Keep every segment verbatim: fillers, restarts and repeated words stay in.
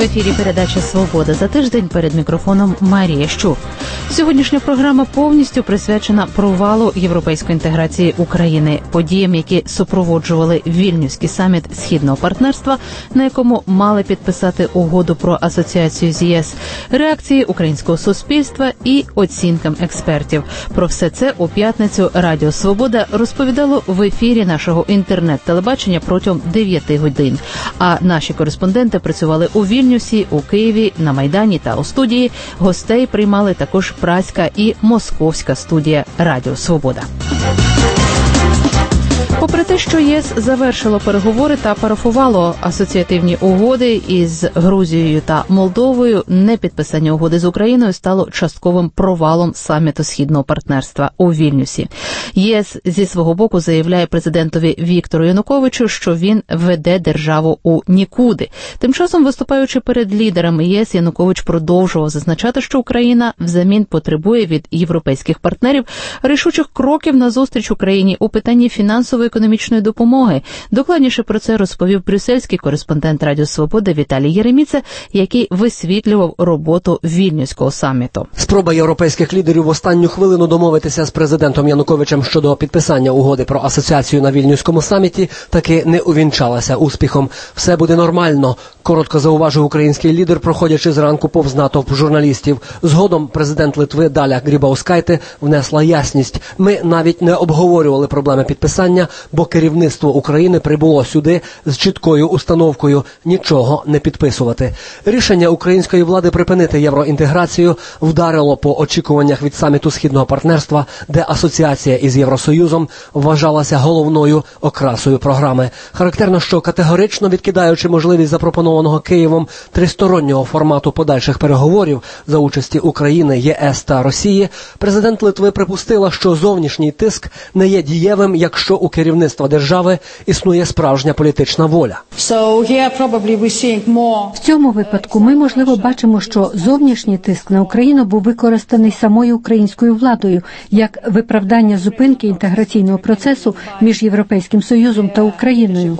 В ефірі передача «Свобода за тиждень», перед мікрофоном Марія Щур. Сьогоднішня програма повністю присвячена провалу європейської інтеграції України, подіям, які супроводжували Вільнюський саміт Східного партнерства, на якому мали підписати угоду про асоціацію з ЄС, реакції українського суспільства і оцінкам експертів. Про все це у п'ятницю Радіо «Свобода» розповідало в ефірі нашого інтернет-телебачення протягом дев'яти годин. А наші кореспонденти працювали у Вільнюсі, у Києві, на Майдані та у студії. Гостей приймали також празька і московська студія Радіо «Свобода». Попри те, що ЄС завершило переговори та парафувало асоціативні угоди із Грузією та Молдовою, непідписання угоди з Україною стало частковим провалом саміту Східного партнерства у Вільнюсі. ЄС зі свого боку заявляє президентові Віктору Януковичу, що він веде державу у нікуди. Тим часом, виступаючи перед лідерами ЄС, Янукович продовжував зазначати, що Україна взамін потребує від європейських партнерів рішучих кроків назустріч Україні у питанні фінансової економічної допомоги. Докладніше про це розповів брюссельський кореспондент Радіо «Свобода» Віталій Єреміца, який висвітлював роботу Вільнюського саміту. Спроба європейських лідерів в останню хвилину домовитися з президентом Януковичем щодо підписання угоди про асоціацію на Вільнюському саміті таки не увінчалася успіхом. Все буде нормально, коротко зауважив український лідер, проходячи зранку повз натовп журналістів. Згодом президент Литви Даля Грібаускайте внесла ясність. Ми навіть не обговорювали проблеми підписання, бо керівництво України прибуло сюди з чіткою установкою – нічого не підписувати. Рішення української влади припинити євроінтеграцію вдарило по очікуваннях від саміту Східного партнерства, де асоціація із Євросоюзом вважалася головною окрасою програми. Характерно, що категорично відкидаючи можливість запропонованого Києвом тристороннього формату подальших переговорів за участі України, ЄС та Росії, президент Литви припустила, що зовнішній тиск не є дієвим, якщо у керівництва держави існує справжня політична воля. В цьому випадку ми, можливо, бачимо, що зовнішній тиск на Україну був використаний самою українською владою як виправдання зупинки інтеграційного процесу між Європейським Союзом та Україною.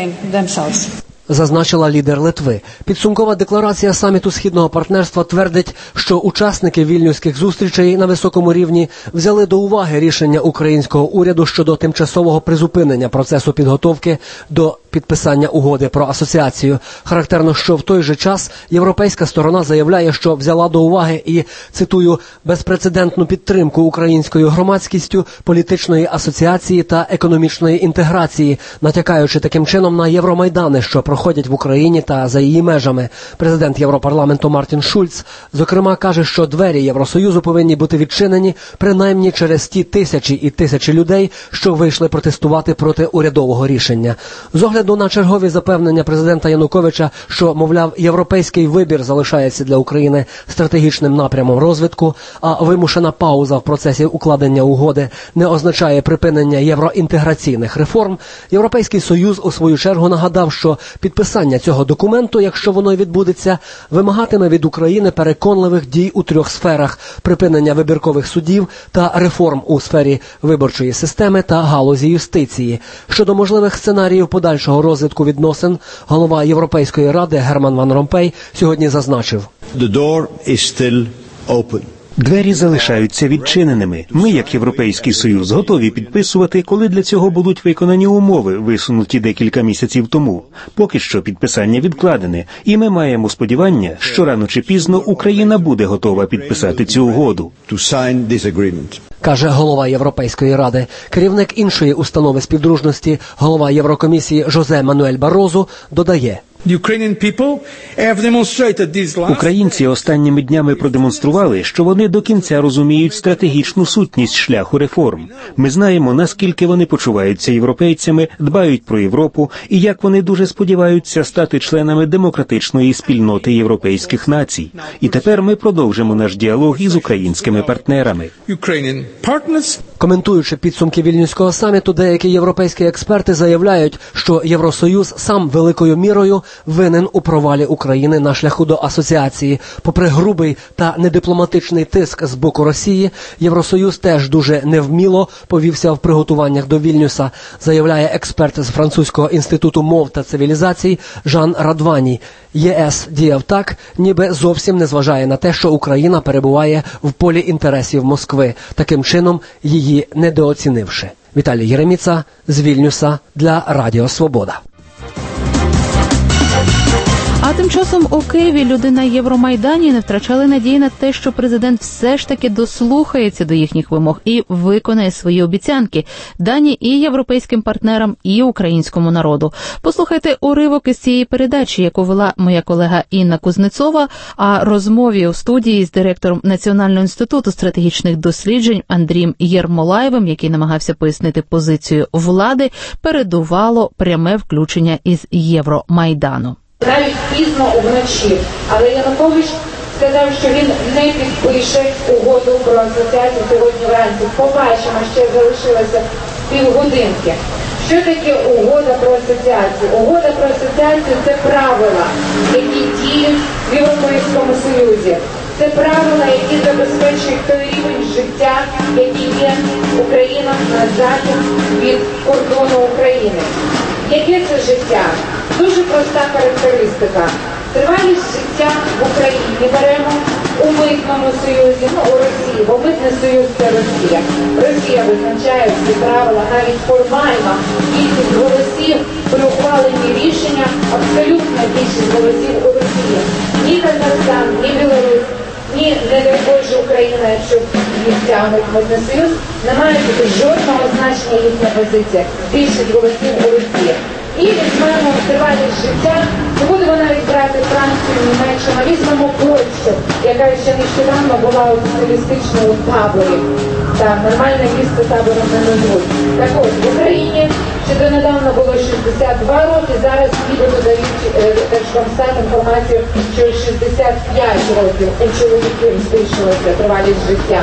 Зазначила лідер Литви. Підсумкова декларація саміту Східного партнерства твердить, що учасники вільнюських зустрічей на високому рівні взяли до уваги рішення українського уряду щодо тимчасового призупинення процесу підготовки до підписання угоди про асоціацію. Характерно, що в той же час європейська сторона заявляє, що взяла до уваги і, цитую, безпрецедентну підтримку українською громадськістю, політичної асоціації та економічної інтеграції, натякаючи таким чином на Євромайдани, що проходять в Україні та за її межами. Президент Європарламенту Мартін Шульц, зокрема, каже, що двері Євросоюзу повинні бути відчинені принаймні через ті тисячі і тисячі людей, що вийшли протестувати проти урядового рішення. З огляду на чергові запевнення президента Януковича, що, мовляв, європейський вибір залишається для України стратегічним напрямом розвитку, а вимушена пауза в процесі укладення угоди не означає припинення євроінтеграційних реформ, Європейський Союз у свою чергу нагадав, що підписання цього документу, якщо воно й відбудеться, вимагатиме від України переконливих дій у трьох сферах – припинення вибіркових судів та реформ у сфері виборчої системи та галузі юстиції. Щодо можливих сценаріїв подальшого розвитку відносин, голова Європейської ради Герман Ван Ромпей сьогодні зазначив: The door is still open. Двері залишаються відчиненими. Ми, як Європейський Союз, готові підписувати, коли для цього будуть виконані умови, висунуті декілька місяців тому. Поки що підписання відкладене, і ми маємо сподівання, що рано чи пізно Україна буде готова підписати цю угоду. Каже голова Європейської ради. Керівник іншої установи співдружності, голова Єврокомісії Жозе Мануель Барозу, додає: Українці останніми днями продемонстрували, що вони до кінця розуміють стратегічну сутність шляху реформ. Ми знаємо, наскільки вони почуваються європейцями, дбають про Європу і як вони дуже сподіваються стати членами демократичної спільноти європейських націй. І тепер ми продовжимо наш діалог із українськими партнерами. Коментуючи підсумки Вільнюського саміту, деякі європейські експерти заявляють, що Євросоюз сам великою мірою винен у провалі України на шляху до асоціації. Попри грубий та недипломатичний тиск з боку Росії, Євросоюз теж дуже невміло повівся в приготуваннях до Вільнюса, заявляє експерт з Французького інституту мов та цивілізацій Жан Радвані. ЄС діяв так, ніби зовсім не зважає на те, що Україна перебуває в полі інтересів Москви, таким чином її недооцінивши. Віталій Єреміца з Вільнюса для Радіо Свобода. А тим часом у Києві люди на Євромайдані не втрачали надії на те, що президент все ж таки дослухається до їхніх вимог і виконає свої обіцянки, дані і європейським партнерам, і українському народу. Послухайте уривок із цієї передачі, яку вела моя колега Інна Кузнецова, а розмові у студії з директором Національного інституту стратегічних досліджень Андрієм Єрмолаєвим, який намагався пояснити позицію влади, передувало пряме включення із Євромайдану. Навіть пізно вночі, але Янукович сказав, що він не підпише угоду про асоціацію сьогодні вранці. Побачимо, ще залишилося півгодинки. Що таке угода про асоціацію? Угода про асоціацію – це правила, які діють в Європейському Союзі. Це правила, які забезпечують той рівень життя, який є Україна на захід від кордону України. Яке це життя? Дуже проста характеристика. Тривалість життя в Україні беремо у митному союзі, ну у Росії, бо митний союз – це Росія. Росія визначає ці правила, навіть формально кількість голосів при ухваленні рішення, абсолютна більшість голосів у Росії. Ні Казахстан, ні Білорусь, ні, не дай Боже, Україна, якщо їх тягнуть в митний союз, не має бути жодного значення їхня позиція. Більшість голосів у Росії. І візьмемо тривалість життя, не будемо навіть брати Францію, Німеччину, візьмемо Польщу, яка ще нещодавно була у соціалістичному таборі. Так, нормальне місце табором не назвуть. Так от, в Україні ще донедавна було шістдесят два роки, зараз нібито дають Держкомстат інформацію, що шістдесят п'ять років у чоловіків збільшилося тривалість життя.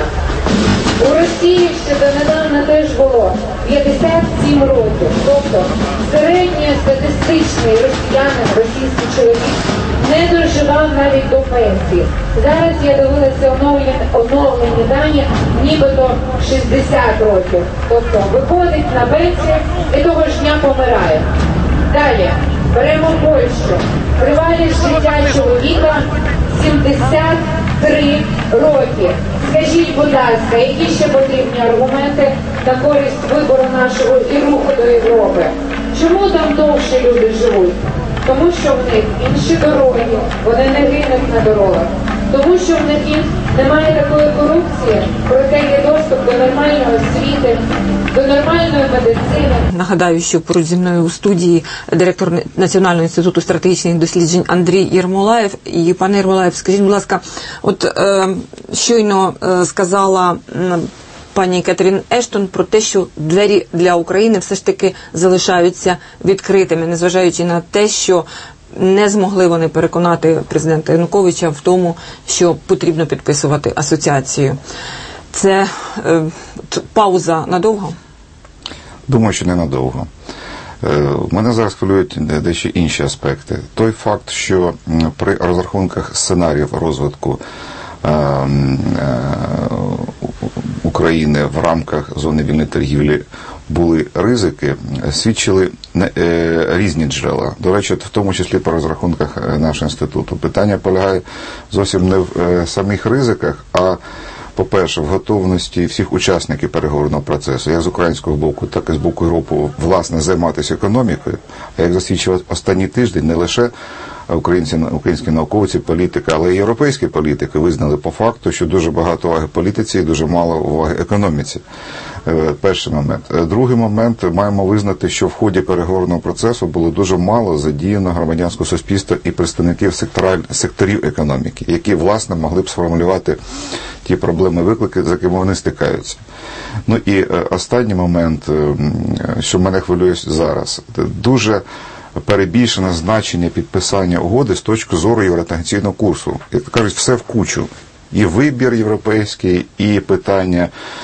У Росії ще донедавна теж було п'ятдесят сім років. Тобто середньостатистичний росіянин, російський чоловік, не доживав навіть до пенсії. Зараз я дивилася оновлені, оновлені дані, нібито шістдесят років. Тобто виходить на пенсію і того ж дня помирає. Далі, беремо Польщу. Тривалість життя чоловіка сімдесят три роки. Скажіть, будь ласка, які ще потрібні аргументи на користь вибору нашого і руху до Європи? Чому там довше люди живуть? Тому що в них інші дороги, вони не гинуть на дорогах. Тому що в них немає такої корупції, проте є доступ до нормальної освіти, до нормальної медицини. Нагадаю, що поруч зі мною у студії директор Національного інституту стратегічних досліджень Андрій Єрмолаєв. І, пане Єрмолаєв, скажіть, будь ласка, от е, щойно е, сказала е, пані Кетрін Ештон про те, що двері для України все ж таки залишаються відкритими, незважаючи на те, що не змогли вони переконати президента Януковича в тому, що потрібно підписувати асоціацію. Це е, пауза надовго? Думаю, що не надовго. Е, мене зараз хвилюють дещо інші аспекти. Той факт, що при розрахунках сценаріїв розвитку е, е, України в рамках зони вільної торгівлі були ризики, свідчили е, різні джерела. До речі, в тому числі по розрахунках нашого інституту. Питання полягає зовсім не в е, самих ризиках, а, по-перше, в готовності всіх учасників переговорного процесу, як з українського боку, так і з боку Європи, власне, займатися економікою. А як засвідчив останній тиждень, не лише українці, українські науковці, політики, але й європейські політики визнали по факту, що дуже багато уваги політиці і дуже мало уваги економіці. Перший момент. Другий момент, маємо визнати, що в ході переговорного процесу було дуже мало задіяно громадянського суспільства і представників секторів економіки, які, власне, могли б сформулювати ті проблеми, виклики, з якими вони стикаються. Ну і останній момент, що мене хвилює зараз, дуже перебільшене значення підписання угоди з точки зору євроінтеграційного курсу. Як кажуть, все в кучу. І вибір європейський, і питання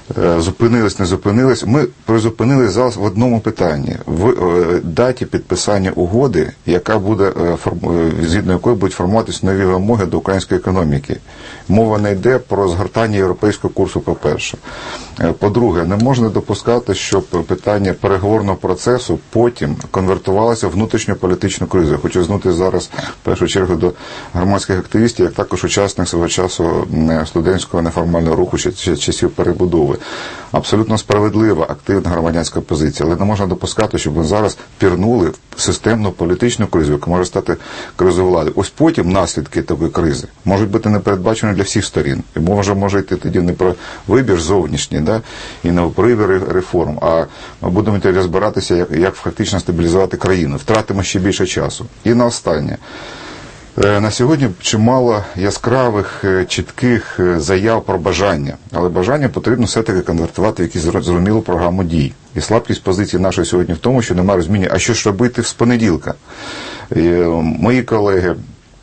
Зупинились, не зупинились. Ми призупинились зараз в одному питанні. В даті підписання угоди, яка буде, згідно якої будуть формуватися нові вимоги до української економіки. Мова не йде про згортання європейського курсу, по-перше. По-друге, не можна допускати, щоб питання переговорного процесу потім конвертувалося в внутрішню політичну кризу. Я хочу звернутися зараз, в першу чергу, до громадських активістів, як також учасник свого часу студентського неформального руху часів перебудови. Абсолютно справедлива, активна громадянська позиція, але не можна допускати, щоб ми зараз пірнули в системну політичну кризу, яка може стати кризою влади. Ось потім наслідки такої кризи можуть бути непередбачені для всіх сторін. І може, може йти тоді не про вибір зовнішній, да, і не про вибір реформ, а ми будемо розбиратися, як, як фактично стабілізувати країну. Втратимо ще більше часу. І на останнє. На сьогодні чимало яскравих, чітких заяв про бажання, але бажання потрібно все-таки конвертувати в якусь зрозумілу програму дій. І слабкість позиції нашої сьогодні в тому, що немає розуміння, а що ж робити з понеділка. І мої колеги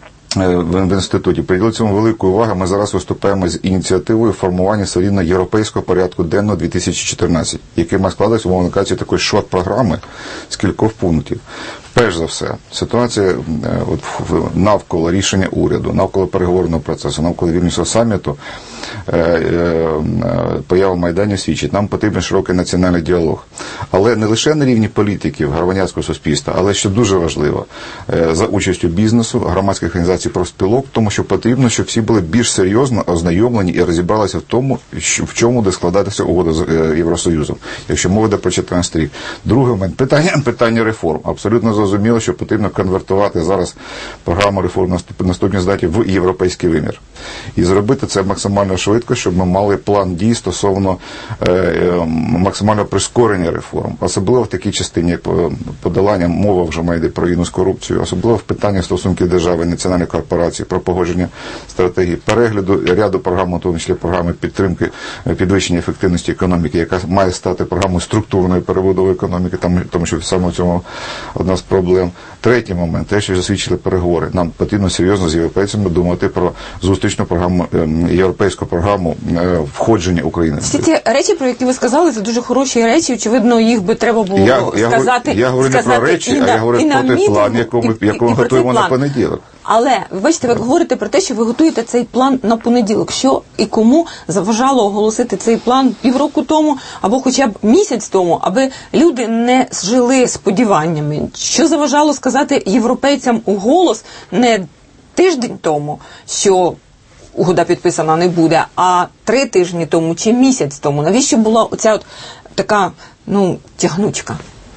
в інституті приділили цьому велику увагу. Ми зараз виступаємо з ініціативою формування солідно європейського порядку денного дві тисячі чотирнадцять, який має складатися, умовно кажучи, такої шорт-програми з кількох пунктів. Перш за все, ситуація от, навколо рішення уряду, навколо переговорного процесу, навколо Вільнюського саміту, е, е, поява Майдані свідчить. Нам потрібен широкий національний діалог. Але не лише на рівні політиків, громадянського суспільства, але що дуже важливо, е, за участю бізнесу, громадських організацій, профспілок, тому що потрібно, щоб всі були більш серйозно ознайомлені і розібралися в тому, що, в чому де складатися угода з е, Євросоюзом, якщо мова йде про чотирнадцятий рік. Другий момент, питання, питання реформ. Абсолютно зрозуміло, що потрібно конвертувати зараз програму реформ наступні здаті в європейський вимір. І зробити це максимально швидко, щоб ми мали план дій стосовно е, е, максимального прискорення реформ. Особливо в такій частині, як подолання, мова вже має йде про війну з корупцією, особливо в питаннях стосунків держави і національної корпорації, про погодження стратегії, перегляду ряду програм, в тому числі програми підтримки, підвищення ефективності економіки, яка має стати програмою структурної перебудови економіки, там, тому що саме в цьому одна з проблем. Третій момент, те, що засвідчили переговори. Нам потрібно серйозно з європейцями думати про зустрічну програму, європейську програму входження України. Всі ті речі, про які ви сказали, це дуже хороші речі, очевидно, їх би треба було я, сказати. Я, я говорю не про речі, і, а я говорю про той план, який ми, яку ми готуємо на понеділок. Але, ви бачите, ви говорите про те, що ви готуєте цей план на понеділок. Що і кому заважало оголосити цей план півроку тому, або хоча б місяць тому, аби люди не жили сподіваннями? Що заважало сказати європейцям у голос не тиждень тому, що угода підписана не буде, а три тижні тому чи місяць тому? Навіщо була оця от така, ну, тягнучка?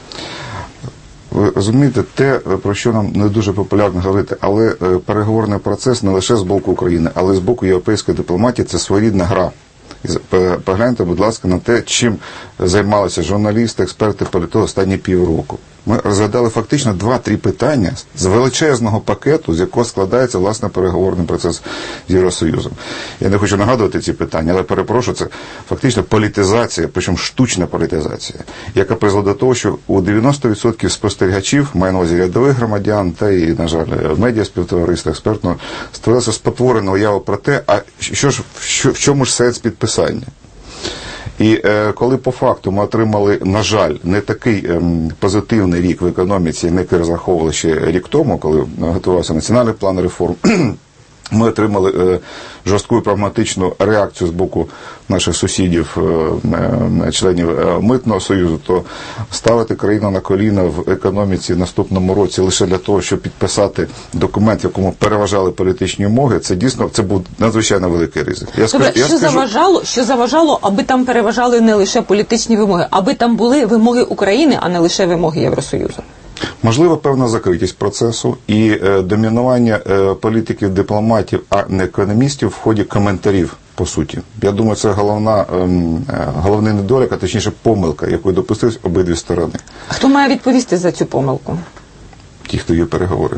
Ви розумієте, те, про що нам не дуже популярно говорити, але переговорний процес не лише з боку України, але й з боку європейської дипломатії – це своєрідна гра. Погляньте, будь ласка, на те, чим займалися журналісти, експерти, політологи останні півроку. Ми розглядали фактично два-три питання з величезного пакету, з якого складається, власне, переговорний процес з Євросоюзом. Я не хочу нагадувати ці питання, але перепрошую, це фактично політизація, причому штучна політизація, яка призвела до того, що у дев'яносто відсотків спостерігачів, маю на увазі рядових громадян, та і, на жаль, медіа співтовариства, експертного, створилася спотворена уява про те, а що ж, що, в чому ж сенс підписання. І е, коли по факту ми отримали, на жаль, не такий е, позитивний рік в економіці, на який розраховували ще рік тому, коли готувався національний план реформ, ми отримали е, жорстку і прагматичну реакцію з боку наших сусідів, е, членів е, Митного союзу, то ставити країну на коліна в економіці в наступному році лише для того, щоб підписати документ, в якому переважали політичні вимоги, це дійсно, це був надзвичайно великий ризик. Я Добре, скажу, що, я скажу... заважало, що заважало, аби там переважали не лише політичні вимоги, аби там були вимоги України, а не лише вимоги Євросоюзу? Можливо, певна закритість процесу і е, домінування е, політиків, дипломатів, а не економістів в ході коментарів, по суті. Я думаю, це головна, е, головний недолік, а точніше помилка, якою допустились обидві сторони. Хто має відповісти за цю помилку? Ті, хто є переговори.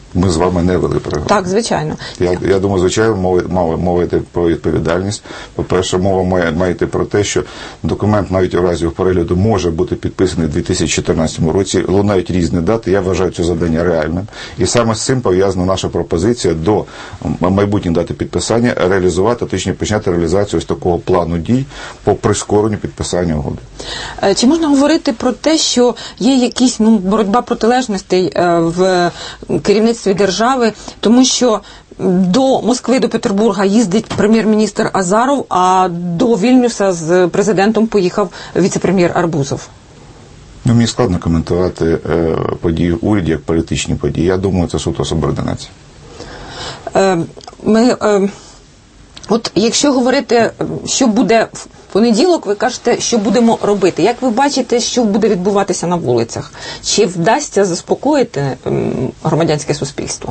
Ми з вами не вели переговори. Так, звичайно. Я, я думаю, звичайно, мова, мова, мова йде про відповідальність. По-перше, мова має, має йти про те, що документ навіть у разі перегляду може бути підписаний у дві тисячі чотирнадцятому році. Лунають різні дати. Я вважаю це завдання реальним. І саме з цим пов'язана наша пропозиція до майбутньої дати підписання реалізувати, точніше почати реалізацію ось такого плану дій по прискоренню підписання угоди. Чи можна говорити про те, що є якісь ну, боротьба протилежностей в керівництві держави, тому що до Москви, до Петербурга їздить прем'єр-міністр Азаров, а до Вільнюса з президентом поїхав віце-прем'єр Арбузов? Ну, мені складно коментувати е, події в уряді як політичні події. Я думаю, це суто субординація. Е, ми, е, от якщо говорити, що буде в понеділок, ви кажете, що будемо робити. Як ви бачите, що буде відбуватися на вулицях? Чи вдасться заспокоїти е, громадянське суспільство?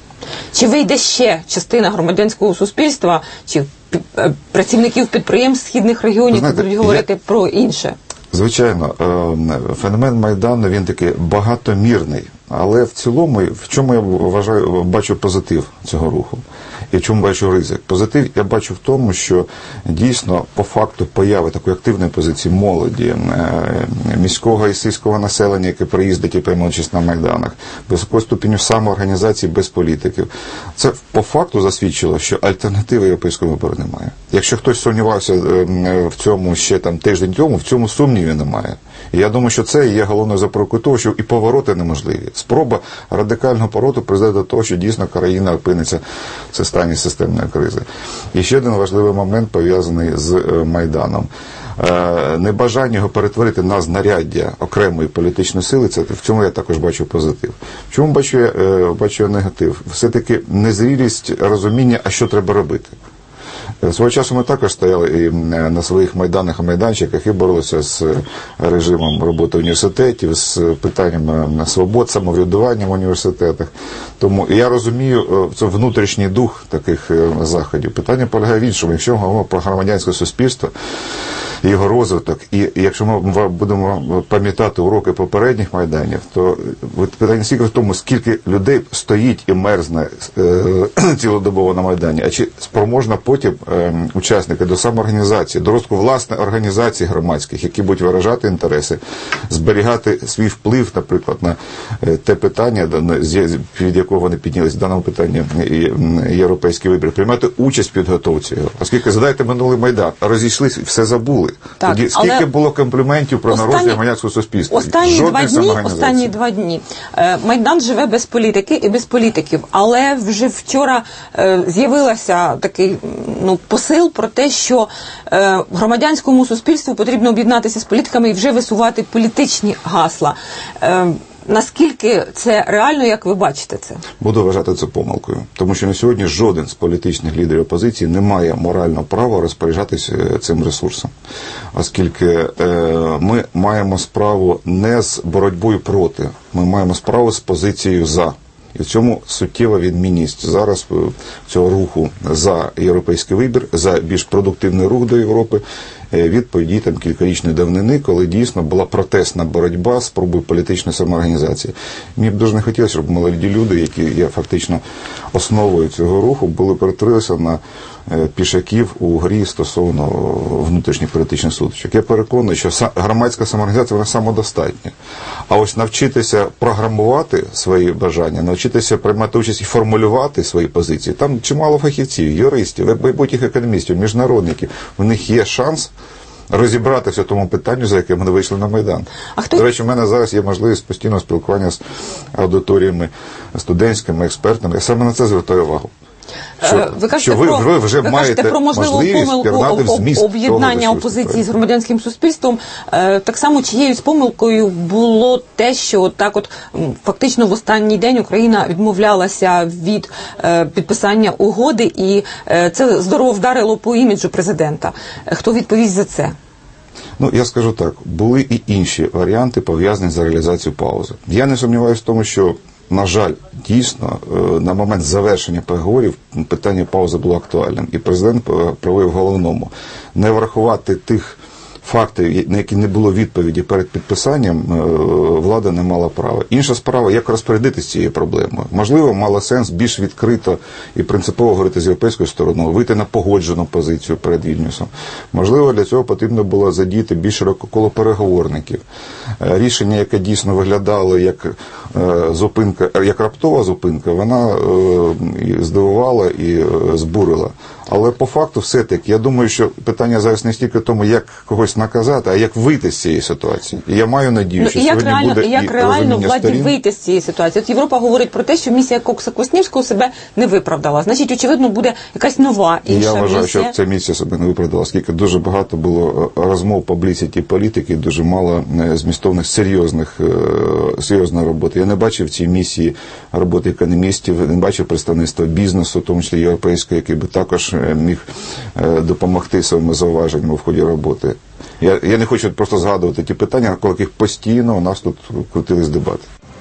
Чи вийде ще частина громадянського суспільства, чи е, працівників підприємств східних регіонів, знаєте, будуть говорити я... про інше? Звичайно, феномен Майдану, він такий багатомірний, але в цілому, в чому я вважаю, бачу позитив цього руху і в чому бачу ризик? Позитив я бачу в тому, що дійсно по факту появи такої активної позиції молоді, міського і сільського населення, яке приїздить і приймає участь на Майданах, високого ступеню самоорганізації без політиків, це по факту засвідчило, що альтернативи європейського вибору немає. Якщо хтось сумнівався в цьому ще там тиждень тому, в цьому сумнівів немає. І я думаю, що це є головною запорукою того, що і повороти неможливі. Спроба радикального повороту призведе до того, що дійсно країна опиниться в стані системної кризи. І ще один важливий момент пов'язаний з Майданом. Небажання його перетворити на знаряддя окремої політичної сили, це в цьому я також бачу позитив. В чому бачу я, бачу я негатив? Все-таки незрілість розуміння, а що треба робити. Свого часу ми також стояли і на своїх майданах і майданчиках і боролися з режимом роботи університетів, з питанням свобод, самоврядування в університетах. Тому я розумію, це внутрішній дух таких заходів. Питання полягає в іншому. Якщо ми говоримо про громадянське суспільство, його розвиток, і якщо ми будемо пам'ятати уроки попередніх майданів, то питання не стільки в тому, скільки людей стоїть і мерзне е, цілодобово на Майдані, а чи спроможна потім е, учасники до самоорганізації, до розвитку власне організацій громадських, які будуть виражати інтереси, зберігати свій вплив, наприклад, на е, те питання, від якого вони піднялися в даному питанні європейський вибір, приймати участь в підготовці його. Оскільки, згадайте, минулий Майдан, розійшлися, все забули. Так, тоді скільки але... було компліментів про останні... народження громадянського суспільства? Останні два дні, останні два дні. Майдан живе без політики і без політиків, але вже вчора е, з'явилася такий ну, посил про те, що е, громадянському суспільству потрібно об'єднатися з політиками і вже висувати політичні гасла. Е, Наскільки це реально, як ви бачите це? Буду вважати це помилкою. Тому що на сьогодні жоден з політичних лідерів опозиції не має морального права розпоряджатися цим ресурсом. Оскільки е, ми маємо справу не з боротьбою проти, ми маємо справу з позицією «за». І в цьому суттєва відмінність зараз цього руху за європейський вибір, за більш продуктивний рух до Європи від подій там кількарічної давнини, коли дійсно була протестна боротьба з спробою політичної самоорганізації. Мені б дуже не хотілося, щоб молоді люди, які є фактично основою цього руху, були перетворилися на пішаків у грі стосовно внутрішніх політичних сутичок. Я переконаний, що громадська самоорганізація, вона самодостатня. А ось навчитися програмувати свої бажання, навчитися приймати участь і формулювати свої позиції, там чимало фахівців, юристів, майбутніх економістів, міжнародників, у них є шанс розібратися в тому питанню, за яким вони вийшли на Майдан. А хто... До речі, у мене зараз є можливість постійного спілкування з аудиторіями студентськими, експертами. Я саме на це звертаю увагу. Що, ви кажете, що ви, про, ви вже ви маєте про можливу помилку об'єднання опозиції з громадянським суспільством. Так само чиєюсь помилкою було те, що так от фактично в останній день Україна відмовлялася від підписання угоди, і це здорово вдарило по іміджу президента. Хто відповість за це? Ну, я скажу так, були і інші варіанти, пов'язані з реалізацією паузи. Я не сумніваюся в тому, що на жаль, дійсно, на момент завершення переговорів питання паузи було актуальним. І президент провів головному не врахувати тих факти, на які не було відповіді перед підписанням, влада не мала права. Інша справа, як розпорядитися цією проблемою. Можливо, мало сенс більш відкрито і принципово говорити з європейською стороною, вийти на погоджену позицію перед Вільнюсом. Можливо, для цього потрібно було задіяти більш широке коло переговорників. Рішення, яке дійсно виглядало як зупинка, як раптова зупинка, вона здивувала і збурила. Але по факту все-таки, я думаю, що питання зараз не стільки в тому, як когось наказати, а як вийти з цієї ситуації. І я маю надію, ну, що і як сьогодні реально, буде і як реально владі сторін... вийти з цієї ситуації. От Європа говорить про те, що місія Кокса-Квасневського себе не виправдала. Значить, очевидно, буде якась нова, інша місія. Я вважаю, місія. Що ця місія себе не виправдала, оскільки дуже багато було розмов, паблісіті, політики, дуже мало змістовних, серйозних, серйозної роботи. Я не бачив в цій місії роботи економістів, не бачив представництва бізнесу, в тому числі європейського, який би також міг допомогти своїми зауваженнями в ході роботи. Я, я не хочу просто згадувати ті питання, навколо яких постійно у нас тут крутились дебати.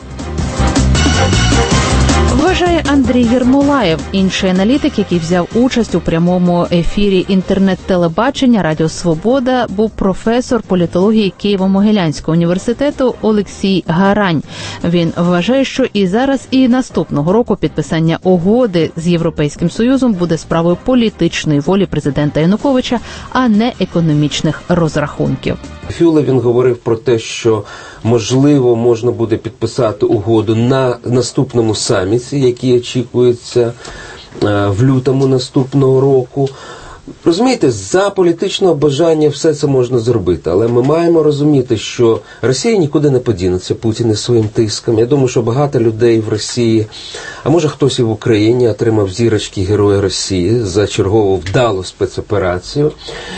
Вважає Андрій Єрмолаєв, інший аналітик, який взяв участь у прямому ефірі інтернет-телебачення Радіо Свобода, був професор політології Києво-Могилянського університету Олексій Гарань. Він вважає, що і зараз, і наступного року підписання угоди з Європейським Союзом буде справою політичної волі президента Януковича, а не економічних розрахунків. Фюле він говорив про те, що можливо можна буде підписати угоду на наступному саміті, який очікується в лютому наступного року. Розумієте, за політичного бажання все це можна зробити, але ми маємо розуміти, що Росія нікуди не подінеться, Путін із своїм тиском. Я думаю, що багато людей в Росії, а може хтось і в Україні, отримав зірочки Героя Росії за чергову вдалу спецоперацію.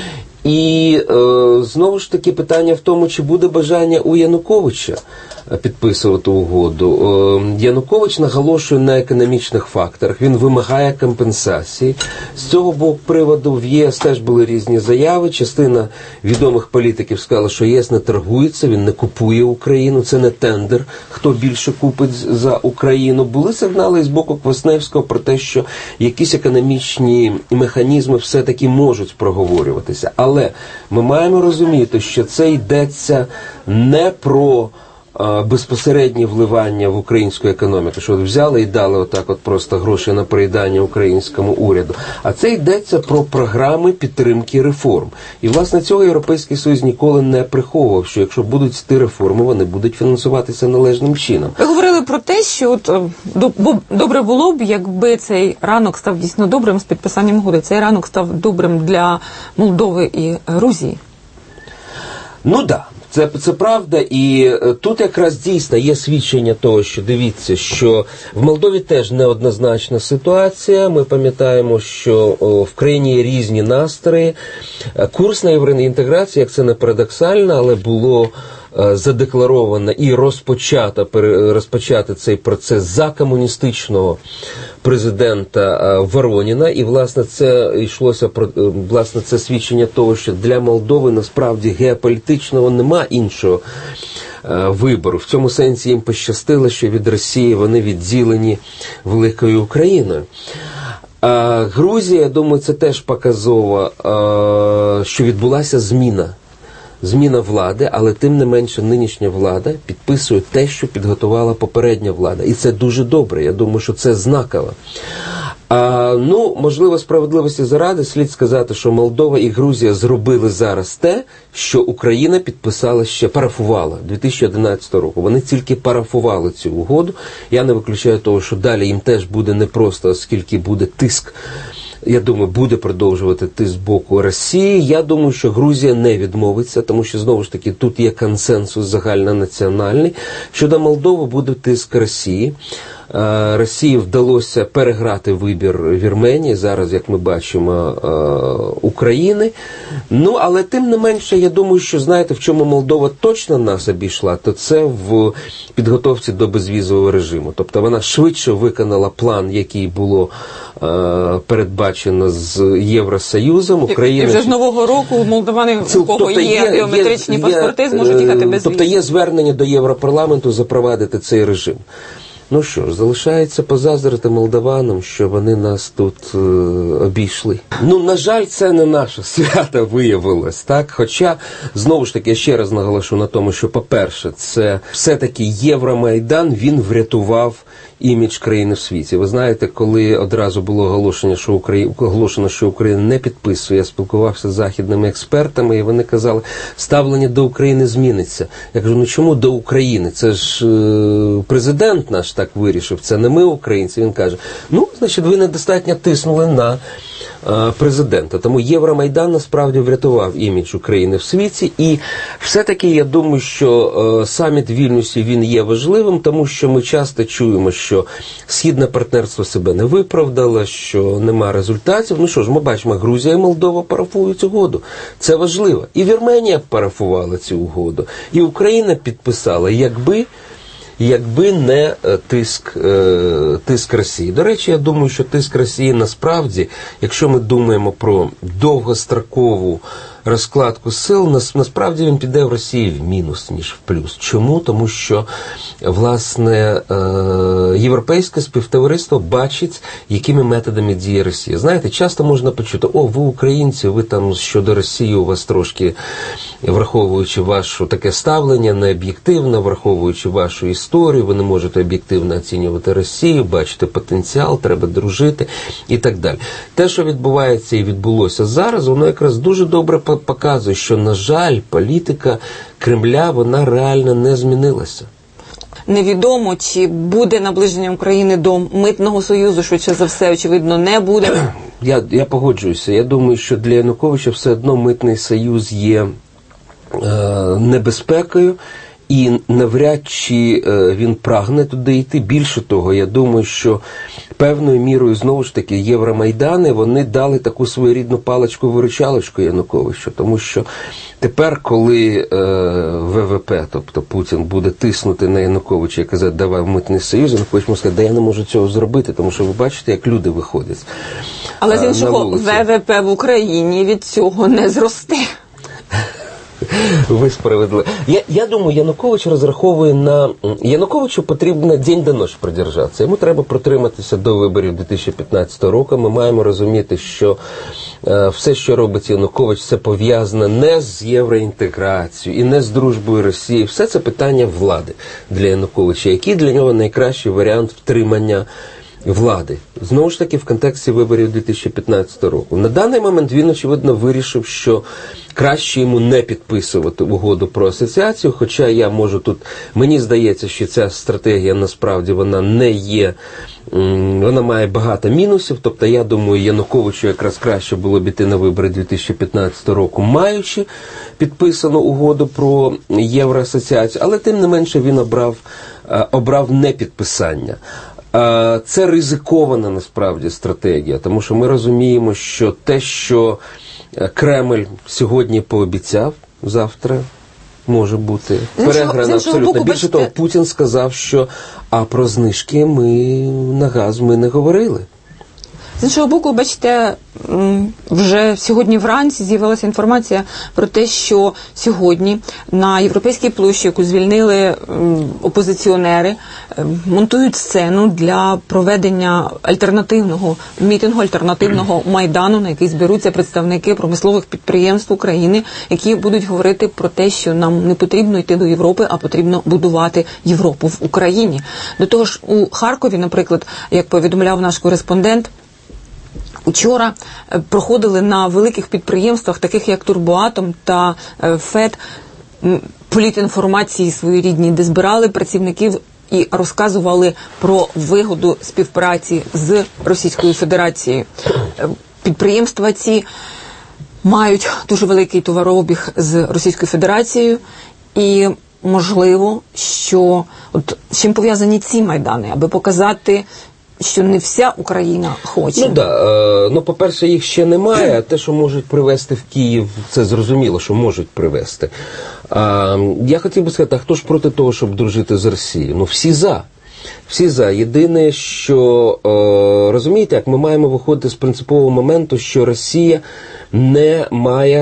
І е, знову ж таки питання в тому, чи буде бажання у Януковича підписувати угоду. Е, Янукович наголошує на економічних факторах, він вимагає компенсації. З цього боку приводу в ЄС теж були різні заяви. Частина відомих політиків сказала, що ЄС не торгується, він не купує Україну, це не тендер, хто більше купить за Україну. Були сигнали з боку Квасневського про те, що якісь економічні механізми все-таки можуть проговорюватися. Але ми маємо розуміти, що це йдеться не про а, безпосереднє вливання в українську економіку, що от взяли і дали отак от просто гроші на приїдання українському уряду. А це йдеться про програми підтримки реформ. І, власне, цього Європейський Союз ніколи не приховував, що якщо будуть ці реформи, вони будуть фінансуватися належним чином. Ви говорили про те, що от, добре було б, якби цей ранок став дійсно добрим з підписанням угоди. Цей ранок став добрим для Молдови і Грузії. Ну, так. Да. Це, це правда, і тут якраз дійсно є свідчення того, що дивіться, що в Молдові теж неоднозначна ситуація. Ми пам'ятаємо, що о, в країні є різні настрої. Курс на євроінтеграцію, як це не парадоксально, але було задекларовано і розпочато, розпочати цей процес за комуністичного президента Вороніна. І, власне, це йшлося про, власне, це свідчення того, що для Молдови насправді геополітичного нема іншого вибору. В цьому сенсі їм пощастило, що від Росії вони відділені великою Україною. А Грузія, я думаю, це теж показово, що відбулася зміна. Зміна влади, але тим не менше нинішня влада підписує те, що підготувала попередня влада. І це дуже добре. Я думаю, що це знаково. А, ну, можливо, справедливості заради слід сказати, що Молдова і Грузія зробили зараз те, що Україна підписала ще, парафувала дві тисячі одинадцятого року. Вони тільки парафували цю угоду. Я не виключаю того, що далі їм теж буде непросто, оскільки буде тиск. Я думаю, буде продовжувати тиск з боку Росії. Я думаю, що Грузія не відмовиться, тому що, знову ж таки, тут є консенсус загальнонаціональний. Щодо Молдови буде тиск Росії. Росії вдалося переграти вибір Вірменії, зараз, як ми бачимо, України. Ну, але тим не менше, я думаю, що, знаєте, в чому Молдова точно нас обійшла, то це в підготовці до безвізового режиму. Тобто вона швидше виконала план, який було передбачено з Євросоюзом. Україна... І вже з нового року молдавани, у кого тобто є, є біометричні є, паспорти, зможуть їхати без віз. Тобто є звернення до Європарламенту запровадити цей режим. Ну що ж, залишається позаздрити молдаванам, що вони нас тут е, обійшли. Ну, на жаль, це не наше свято виявилось, так? Хоча, знову ж таки, я ще раз наголошу на тому, що, по-перше, це все-таки Євромайдан, він врятував імідж країни в світі. Ви знаєте, коли одразу було оголошено, що Україна, оголошено, що Україна не підписує, я спілкувався з західними експертами, і вони казали, ставлення до України зміниться. Я кажу, ну чому до України? Це ж е, президент наш так вирішив, це не ми, українці. Він каже, ну, значить, ви недостатньо тиснули на президента. Тому Євромайдан насправді врятував імідж України в світі, і все-таки я думаю, що саміт в Вільнюсі, він є важливим, тому що ми часто чуємо, що східне партнерство себе не виправдало, що нема результатів. Ну що ж, ми бачимо, Грузія і Молдова парафують угоду. Це важливо. І Вірменія парафувала цю угоду, і Україна підписала, якби Якби не тиск, тиск Росії. До речі, я думаю, що тиск Росії насправді, якщо ми думаємо про довгострокову розкладку сил, насправді він піде в Росії в мінус, ніж в плюс. Чому? Тому що, власне, європейське співтовариство бачить, якими методами діє Росія. Знаєте, часто можна почути, о, ви українці, ви там щодо Росії у вас трошки, враховуючи ваше таке ставлення, не об'єктивно, враховуючи вашу історію, ви не можете об'єктивно оцінювати Росію, бачите потенціал, треба дружити і так далі. Те, що відбувається і відбулося зараз, воно якраз дуже добре показує, що, на жаль, політика Кремля, вона реально не змінилася. Невідомо, чи буде наближення України до митного союзу, швидше за все, очевидно, не буде. Я, я погоджуюся. Я думаю, що для Януковича все одно митний союз є е, небезпекою, і навряд чи е, він прагне туди йти. Більше того, я думаю, що певною мірою, знову ж таки, Євромайдани, вони дали таку своєрідну паличку-виручалочку Януковичу, тому що тепер, коли е, ВВП, тобто Путін, буде тиснути на Януковича і казати, давай в митний союз, Янукович може сказати, да я не можу цього зробити, тому що ви бачите, як люди виходять. Але з іншого, ВВП в Україні від цього не зросте. Ви справедливі. Я, я думаю, Янукович розраховує на... Януковичу потрібно день до ночі продержатися. Йому треба протриматися до виборів дві тисячі п'ятнадцятого року. Ми маємо розуміти, що е, все, що робить Янукович, це пов'язане не з євроінтеграцією і не з дружбою Росії. Все це питання влади для Януковича. Який для нього найкращий варіант втримання влади? Знову ж таки, в контексті виборів дві тисячі п'ятнадцятого року. На даний момент він, очевидно, вирішив, що краще йому не підписувати угоду про асоціацію, хоча я можу тут, мені здається, що ця стратегія насправді вона не є, вона має багато мінусів, тобто я думаю, Януковичу якраз краще було б іти на вибори дві тисячі п'ятнадцятого року, маючи підписану угоду про євроасоціацію, але тим не менше він обрав, обрав непідписання. Це ризикована насправді стратегія, тому що ми розуміємо, що те, що Кремль сьогодні пообіцяв, завтра може бути переграно абсолютно. Боку, більше того, Путін сказав, що а про знижки ми на газ ми не говорили. З іншого боку, бачите, вже сьогодні вранці з'явилася інформація про те, що сьогодні на Європейській площі, яку звільнили опозиціонери, монтують сцену для проведення альтернативного мітингу, альтернативного майдану, на який зберуться представники промислових підприємств України, які будуть говорити про те, що нам не потрібно йти до Європи, а потрібно будувати Європу в Україні. До того ж, у Харкові, наприклад, як повідомляв наш кореспондент, учора проходили на великих підприємствах, таких як Турбоатом та ФЕД, політінформації своєрідні, де збирали працівників і розказували про вигоду співпраці з Російською Федерацією. Підприємства ці мають дуже великий товарообіг з Російською Федерацією, і можливо, що от з чим пов'язані ці майдани, аби показати, що не вся Україна хоче. Ну, да. Е, ну, по-перше, їх ще немає, а те, що можуть привезти в Київ, це зрозуміло, що можуть привезти. Е, я хотів би сказати, а хто ж проти того, щоб дружити з Росією? Ну, всі за. Всі за. Єдине, що, е, розумієте, як ми маємо виходити з принципового моменту, що Росія не має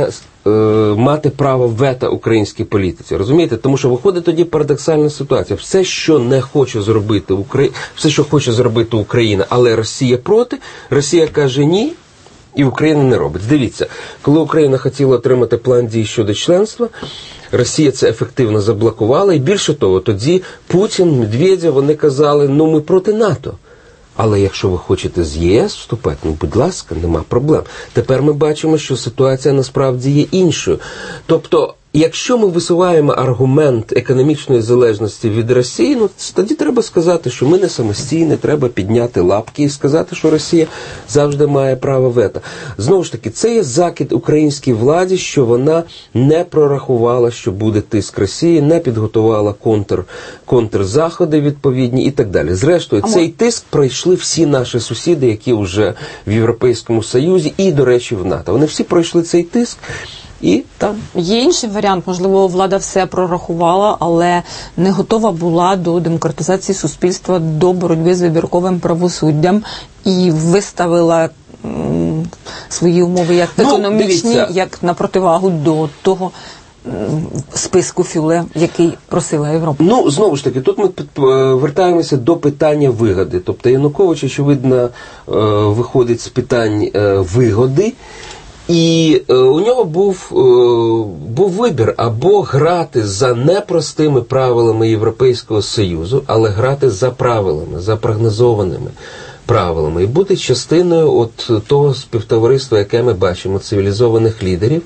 е, мати право вето українській політиці. Розумієте? Тому що виходить тоді парадоксальна ситуація. Все, що не хоче зробити Україна, все, що хоче зробити Україна, але Росія проти, Росія каже ні, і Україна не робить. Дивіться, коли Україна хотіла отримати план дій щодо членства, Росія це ефективно заблокувала, і більше того, тоді Путін, Медведєв, вони казали, ну ми проти НАТО. Але якщо ви хочете з ЄС вступати, ну, будь ласка, нема проблем. Тепер ми бачимо, що ситуація насправді є іншою. Тобто, якщо ми висуваємо аргумент економічної залежності від Росії, ну, тоді треба сказати, що ми не самостійні, треба підняти лапки і сказати, що Росія завжди має право вето. Знову ж таки, це є закид українській владі, що вона не прорахувала, що буде тиск Росії, не підготувала контр, контрзаходи відповідні і так далі. Зрештою, а цей тиск пройшли всі наші сусіди, які вже в Європейському Союзі і, до речі, в НАТО. Вони всі пройшли цей тиск. І там є інший варіант, можливо, влада все прорахувала, але не готова була до демократизації суспільства, до боротьби з вибірковим правосуддям і виставила м, свої умови як економічні, ну, як на противагу до того м, списку Фюле, який просила Європа. Ну, знову ж таки, тут ми вертаємося до питання вигоди. Тобто Янукович, очевидно, виходить з питань вигоди. І е, у нього був, е, був вибір або грати за непростими правилами Європейського Союзу, але грати за правилами, за прогнозованими правилами. І бути частиною от того співтовариства, яке ми бачимо, цивілізованих лідерів,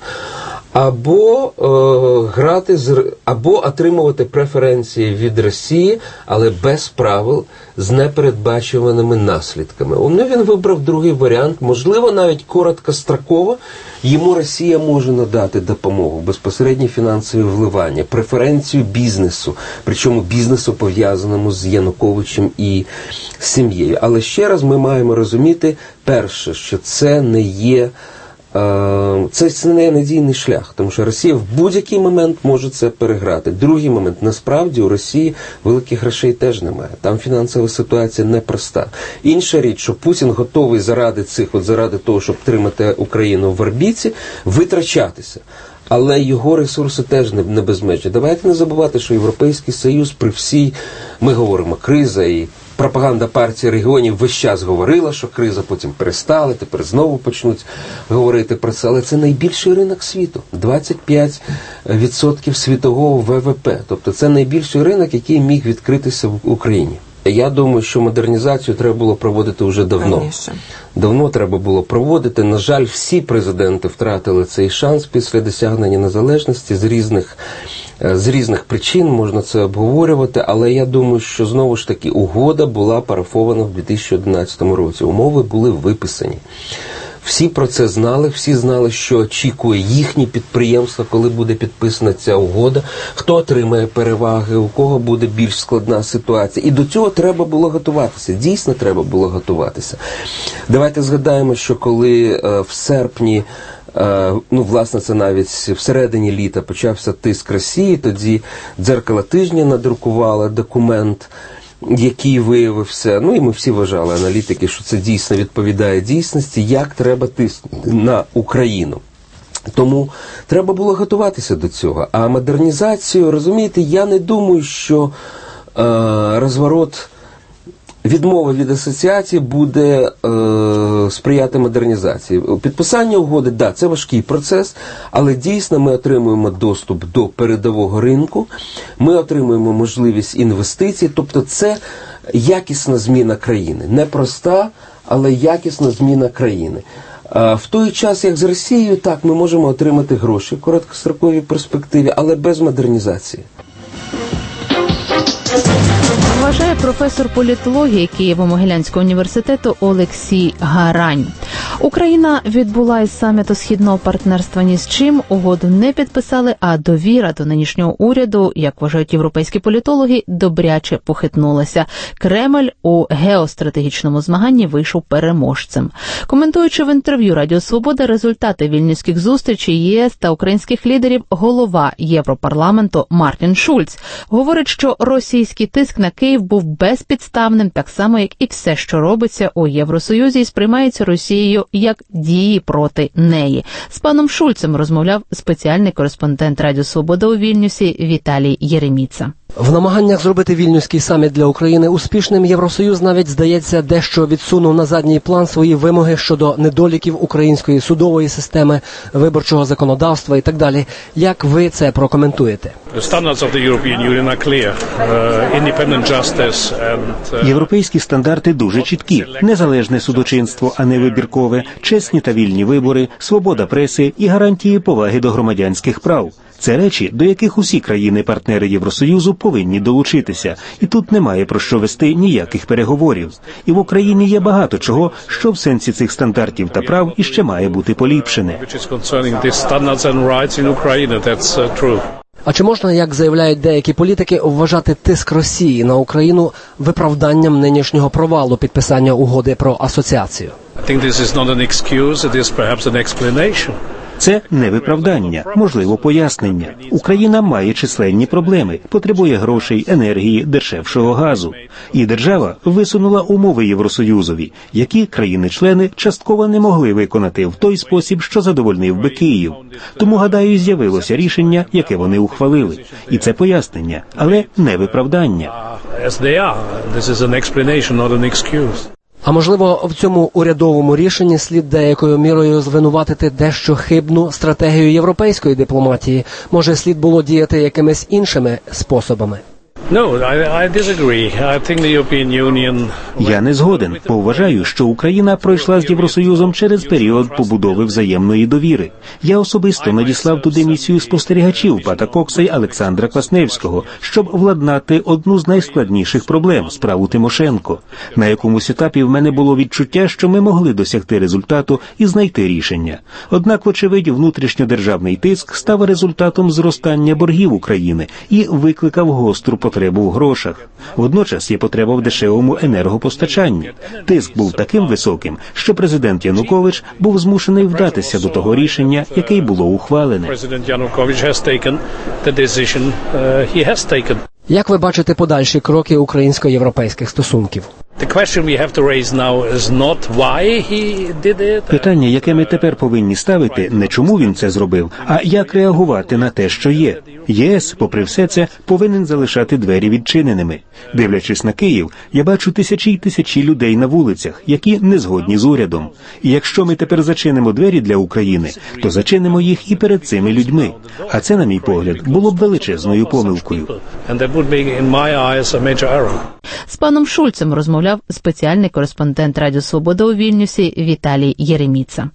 або е, грати з, або отримувати преференції від Росії, але без правил, з непередбачуваними наслідками. У мене він вибрав другий варіант, можливо, навіть короткостроково йому Росія може надати допомогу, безпосередні фінансові вливання, преференцію бізнесу, причому бізнесу пов'язаному з Януковичем і сім'єю. Але ще раз ми маємо розуміти, перше, що це не є Це, це не надійний шлях, тому що Росія в будь-який момент може це переграти. Другий момент, насправді у Росії великих грошей теж немає. Там фінансова ситуація непроста. Інша річ, що Путін готовий заради цих, от заради того, щоб тримати Україну в орбіті, витрачатися. Але його ресурси теж не, не безмежні. Давайте не забувати, що Європейський Союз при всій, ми говоримо, криза і пропаганда партії регіонів весь час говорила, що криза, потім перестала, тепер знову почнуть говорити про це. Але це найбільший ринок світу. двадцять п'ять відсотків світового ВВП. Тобто це найбільший ринок, який міг відкритися в Україні. Я думаю, що модернізацію треба було проводити вже давно. Конечно. Давно треба було проводити. На жаль, всі президенти втратили цей шанс після досягнення незалежності з різних, з різних причин, можна це обговорювати, але я думаю, що знову ж таки угода була парафована в дві тисячі одинадцятому році. Умови були виписані. Всі про це знали, всі знали, що очікує їхні підприємства, коли буде підписана ця угода, хто отримає переваги, у кого буде більш складна ситуація. І до цього треба було готуватися, дійсно треба було готуватися. Давайте згадаємо, що коли е, в серпні, е, ну, власне, це навіть всередині літа почався тиск Росії, тоді «Дзеркало тижня» надрукувало документ, який виявився, ну і ми всі вважали, аналітики, що це дійсно відповідає дійсності, як треба тиснути на Україну. Тому треба було готуватися до цього. А модернізацію, розумієте, я не думаю, що е, розворот, відмова від асоціації буде е, сприяти модернізації. Підписання угоди, да, це важкий процес, але дійсно ми отримуємо доступ до передового ринку, ми отримуємо можливість інвестицій, тобто це якісна зміна країни. Не проста, але якісна зміна країни. А в той час, як з Росією, так, ми можемо отримати гроші в короткостроковій перспективі, але без модернізації. Вважає професор політології Києво-Могилянського університету Олексій Гарань. Україна відбула із саміту Східного партнерства ні з чим, угоду не підписали, а довіра до нинішнього уряду, як вважають європейські політологи, добряче похитнулася. Кремль у геостратегічному змаганні вийшов переможцем. Коментуючи в інтерв'ю Радіо Свобода результати вільнюських зустрічей ЄС та українських лідерів, голова Європарламенту Мартін Шульц говорить, що російський тиск на Київ санкцій був безпідставним, так само, як і все, що робиться у Євросоюзі і сприймається Росією як дії проти неї. З паном Шульцем розмовляв спеціальний кореспондент Радіо Свобода у Вільнюсі Віталій Єреміца. В намаганнях зробити Вільнюський саміт для України успішним Євросоюз навіть, здається, дещо відсунув на задній план свої вимоги щодо недоліків української судової системи, виборчого законодавства і так далі. Як ви це прокоментуєте? Європейські стандарти дуже чіткі. Незалежне судочинство, а не вибіркове, чесні та вільні вибори, свобода преси і гарантії поваги до громадянських прав. Це речі, до яких усі країни-партнери Євросоюзу повинні долучитися. І тут немає про що вести ніяких переговорів. І в Україні є багато чого, що в сенсі цих стандартів та прав іще має бути поліпшене. А чи можна, як заявляють деякі політики, вважати тиск Росії на Україну виправданням нинішнього провалу підписання угоди про асоціацію? Це не виправдання, можливо, пояснення. Україна має численні проблеми, потребує грошей, енергії, дешевшого газу. І держава висунула умови Євросоюзові, які країни-члени частково не могли виконати в той спосіб, що задовольнив би Київ. Тому, гадаю, з'явилося рішення, яке вони ухвалили. І це пояснення, але не виправдання. А можливо, в цьому урядовому рішенні слід деякою мірою звинуватити дещо хибну стратегію європейської дипломатії? Може, слід було діяти якимись іншими способами? Я не згоден, бо вважаю, що Україна пройшла з Євросоюзом через період побудови взаємної довіри. Я особисто надіслав туди місію спостерігачів Пата Кокса й Олександра Квасневського, щоб владнати одну з найскладніших проблем – справу Тимошенко. На якомусь етапі в мене було відчуття, що ми могли досягти результату і знайти рішення. Однак, вочевидь, внутрішньодержавний тиск став результатом зростання боргів України і викликав гостру потребу в грошах. Водночас є потреба в дешевому енергопостачанні. Тиск був таким високим, що президент Янукович був змушений вдатися до того рішення, яке й було ухвалене. Як ви бачите подальші кроки українсько-європейських стосунків? Питання, яке ми тепер повинні ставити, не чому він це зробив, а як реагувати на те, що є. ЄС, попри все це, повинен залишати двері відчиненими. Дивлячись на Київ, я бачу тисячі й тисячі людей на вулицях, які не згодні з урядом. І якщо ми тепер зачинимо двері для України, то зачинимо їх і перед цими людьми. А це, на мій погляд, було б величезною помилкою. З паном Шульцем розмовляв спеціальний кореспондент Радіо Свобода у Вільнюсі Віталій Єреміца.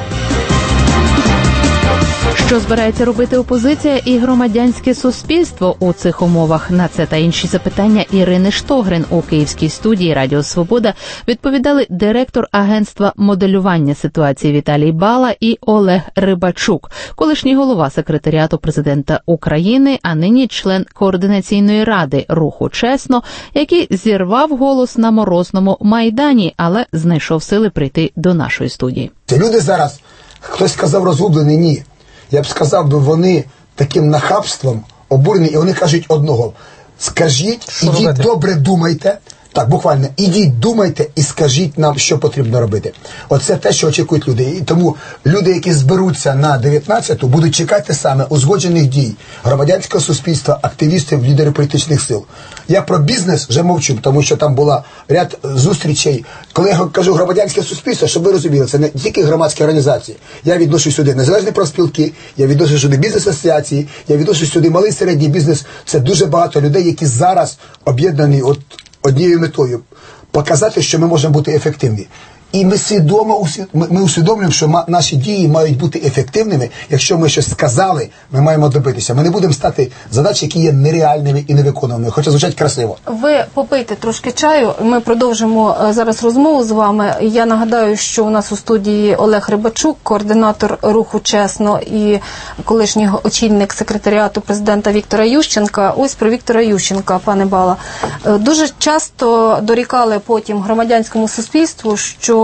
Що збирається робити опозиція і громадянське суспільство у цих умовах? На це та інші запитання Ірини Штогрин у київській студії Радіо Свобода відповідали директор агентства моделювання ситуації Віталій Бала і Олег Рибачук, колишній голова секретаріату президента України, а нині член координаційної ради руху «Чесно», який зірвав голос на Морозному Майдані, але знайшов сили прийти до нашої студії. Люди зараз, хтось сказав розгублені, ні. Я б сказав, би вони таким нахабством обурені, і вони кажуть одного. Скажіть, що ідіть робити? Добре думайте, так, буквально, ідіть, думайте і скажіть нам, що потрібно робити. Оце те, що очікують люди. І тому люди, які зберуться на дев'ятнадцяту, будуть чекати саме узгоджених дій громадянського суспільства, активістів, лідерів політичних сил. Я про бізнес вже мовчу, тому що там була ряд зустрічей. Коли я кажу громадянське суспільство, щоб ви розуміли, це не тільки громадські організації. Я відношу сюди незалежні профспілки, я відношу сюди бізнес-асоціації, я відношу сюди малий середній бізнес. Це дуже багато людей, які зараз об'єднані от однією метою – показати, що ми можемо бути ефективні. І ми свідомо ми усвідомлюємо, що наші дії мають бути ефективними. Якщо ми щось сказали, ми маємо добитися. Ми не будемо стати задачі, які є нереальними і невиконаними, хоча звучать красиво. Ви попийте трошки чаю, ми продовжимо зараз розмову з вами. Я нагадаю, що у нас у студії Олег Рибачук, координатор руху «Чесно» і колишній очільник секретаріату президента Віктора Ющенка. Ось про Віктора Ющенка, пане Бала. Дуже часто дорікали потім громадянському суспільству, що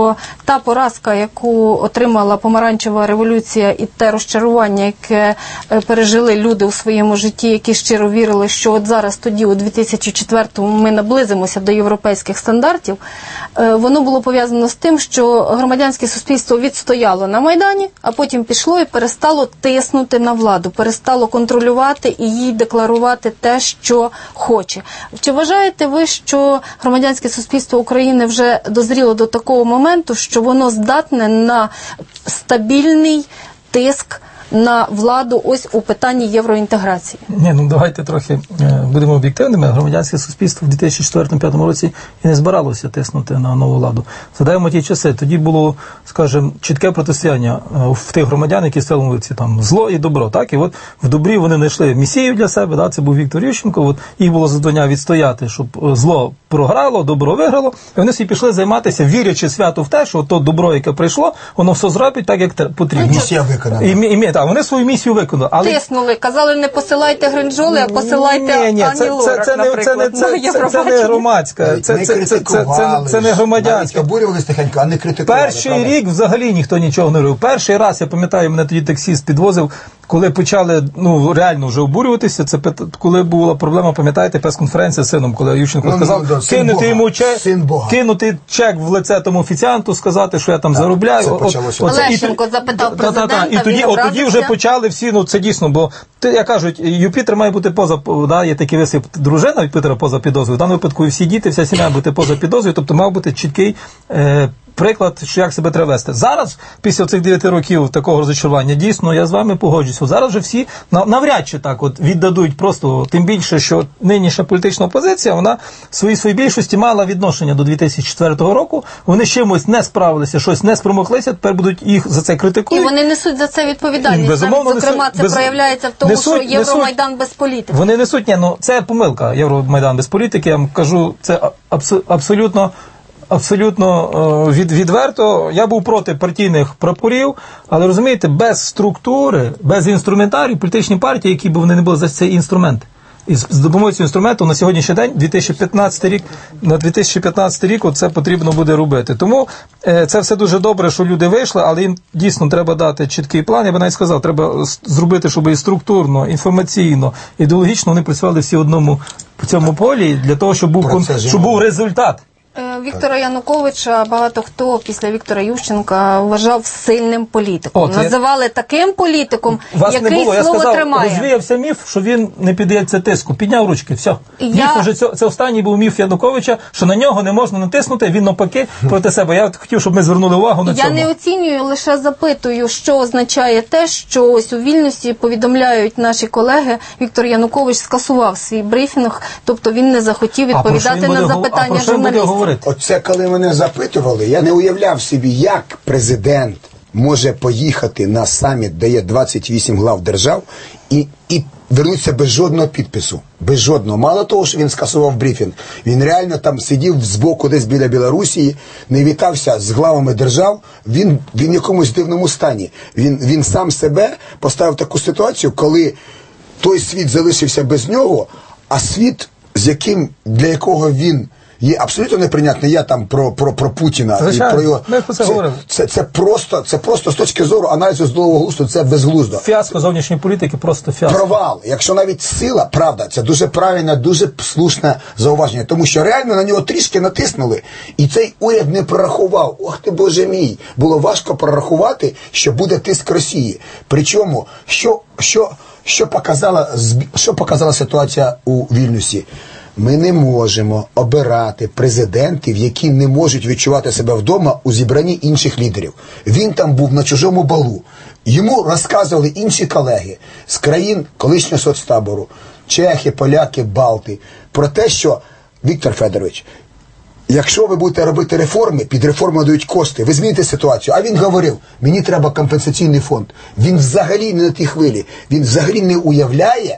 що та поразка, яку отримала помаранчева революція, і те розчарування, яке пережили люди у своєму житті, які щиро вірили, що от зараз тоді, у дві тисячі четвертому, ми наблизимося до європейських стандартів, воно було пов'язано з тим, що громадянське суспільство відстояло на Майдані, а потім пішло і перестало тиснути на владу, перестало контролювати і їй декларувати те, що хоче. Чи вважаєте ви, що громадянське суспільство України вже дозріло до такого моменту, що воно здатне на стабільний тиск на владу ось у питанні євроінтеграції? Ні, ну давайте трохи е, будемо об'єктивними. Громадянське суспільство в дві тисячі четвертому - дві тисячі п'ятому році і не збиралося тиснути на нову владу. Згадаємо ті часи. Тоді було, скажімо, чітке протистояння в тих громадян, які стояли на вулиці, там зло і добро. Так? І от в добрі вони знайшли місію для себе, да? Це був Віктор Ющенко. От їх було завдання відстояти, щоб зло програло, добро виграло. І вони всі пішли займатися, вірячи свято в те, що то добро, яке прийшло, воно все зробить так, як потрібно. Місія виконана. І, і, і, так, вони свою місію виконали. Але... Тиснули, казали, не посилайте Гринджоли, а посилайте ні, Ані це, Лорак, це, це, це, це, це, це, це не громадська, це, це, це, це, це, це не громадянська. Обурювалися тихенько, а не критикували. Перший правда? Рік взагалі ніхто нічого не робив. Перший раз, я пам'ятаю, мене тоді таксіст підвозив, коли почали, ну, реально вже обурюватися, це коли була проблема, пам'ятаєте, прес-конференція з сином, коли Ющенко ну, сказав, ну, да, кинути йому чек, кинути чек в лице тому офіціанту, сказати, що я там так, заробляю. Це почалося. Лещенко запитав президента, і тоді, от тоді вже почали всі, ну, це дійсно, бо, як кажуть, Юпітер має бути поза, да, є такий вислів, дружина Юпітера поза підозрою, в даному випадку і всі діти, вся сім'я має бути поза підозрою, тобто мав бути чіткий е, приклад, що як себе треба вести. Зараз, після цих дев'яти років такого розчарування, дійсно, я з вами погоджуюся. Зараз вже всі навряд чи так от віддадуть просто, тим більше, що нинішня політична опозиція, вона в своїй своїй більшості мала відношення до дві тисячі четвертого року, вони з чимось не справилися, щось не спромоглися, тепер будуть їх за це критикують. І вони несуть за це відповідальність. Безумовно, навіть, зокрема, несуть, це без... проявляється в тому, несуть, що Євромайдан несуть, без політики. Вони несуть, ні, ну це помилка, Євромайдан без політики, я вам кажу, це абсо- абсолютно Абсолютно від, відверто. Я був проти партійних прапорів, але, розумієте, без структури, без інструментарію, політичні партії, які б вони не були за цей інструмент. І з допомогою цього інструменту на сьогоднішній день, дві тисячі п'ятнадцятий рік, на дві тисячі п'ятнадцятий рік це потрібно буде робити. Тому е, це все дуже добре, що люди вийшли, але їм дійсно треба дати чіткий план. Я би навіть сказав, треба зробити, щоб і структурно, інформаційно, ідеологічно вони працювали всі в одному в цьому полі, для того, щоб був, щоб був результат. Віктора Януковича багато хто після Віктора Ющенка вважав сильним політиком. О, називали я... таким політиком, вас який не було. слово я сказав, тримає. Розвіявся міф, що він не піддається тиску. Підняв ручки, все. Я... Міф уже, це, це останній був міф Януковича, що на нього не можна натиснути, він навпаки проти себе. Я хотів, щоб ми звернули увагу на я цьому. Я не оцінюю, лише запитую, що означає те, що ось у Вільнюсі повідомляють наші колеги, Віктор Янукович скасував свій брифінг, тобто він не захотів відповідати на запитання журналістів. Оце, коли мене запитували, я не уявляв собі, як президент може поїхати на саміт, де є двадцять вісім глав держав, і, і вернутися без жодного підпису. Без жодного. Мало того, що він скасував брифінг, він реально там сидів збоку десь біля Білорусі, не вітався з главами держав, він, він в якомусь дивному стані. Він, він сам себе поставив в таку ситуацію, коли той світ залишився без нього, а світ, з яким, для якого він є абсолютно неприйнятний. Я там про, про, про Путіна. Звичайно, і про його... ми про це, це говоримо. Це, це, просто, це просто з точки зору аналізу здорового глузду, це безглуздо. Фіаско зовнішньої політики, просто фіаско. Провал. Якщо навіть сила, правда, це дуже правильне, дуже слушне зауваження, тому що реально на нього трішки натиснули, і цей уряд не прорахував. Ох ти, Боже мій, було важко прорахувати, що буде тиск Росії. Причому, що, що, що, показала, що показала ситуація у Вільнюсі? Ми не можемо обирати президентів, які не можуть відчувати себе вдома у зібранні інших лідерів. Він там був на чужому балу. Йому розказували інші колеги з країн колишнього соцтабору, чехи, поляки, балти, про те, що, Віктор Федорович, якщо ви будете робити реформи, під реформи дають кошти, ви зміните ситуацію. А він говорив, мені треба компенсаційний фонд. Він взагалі не на тій хвилі. Він взагалі не уявляє,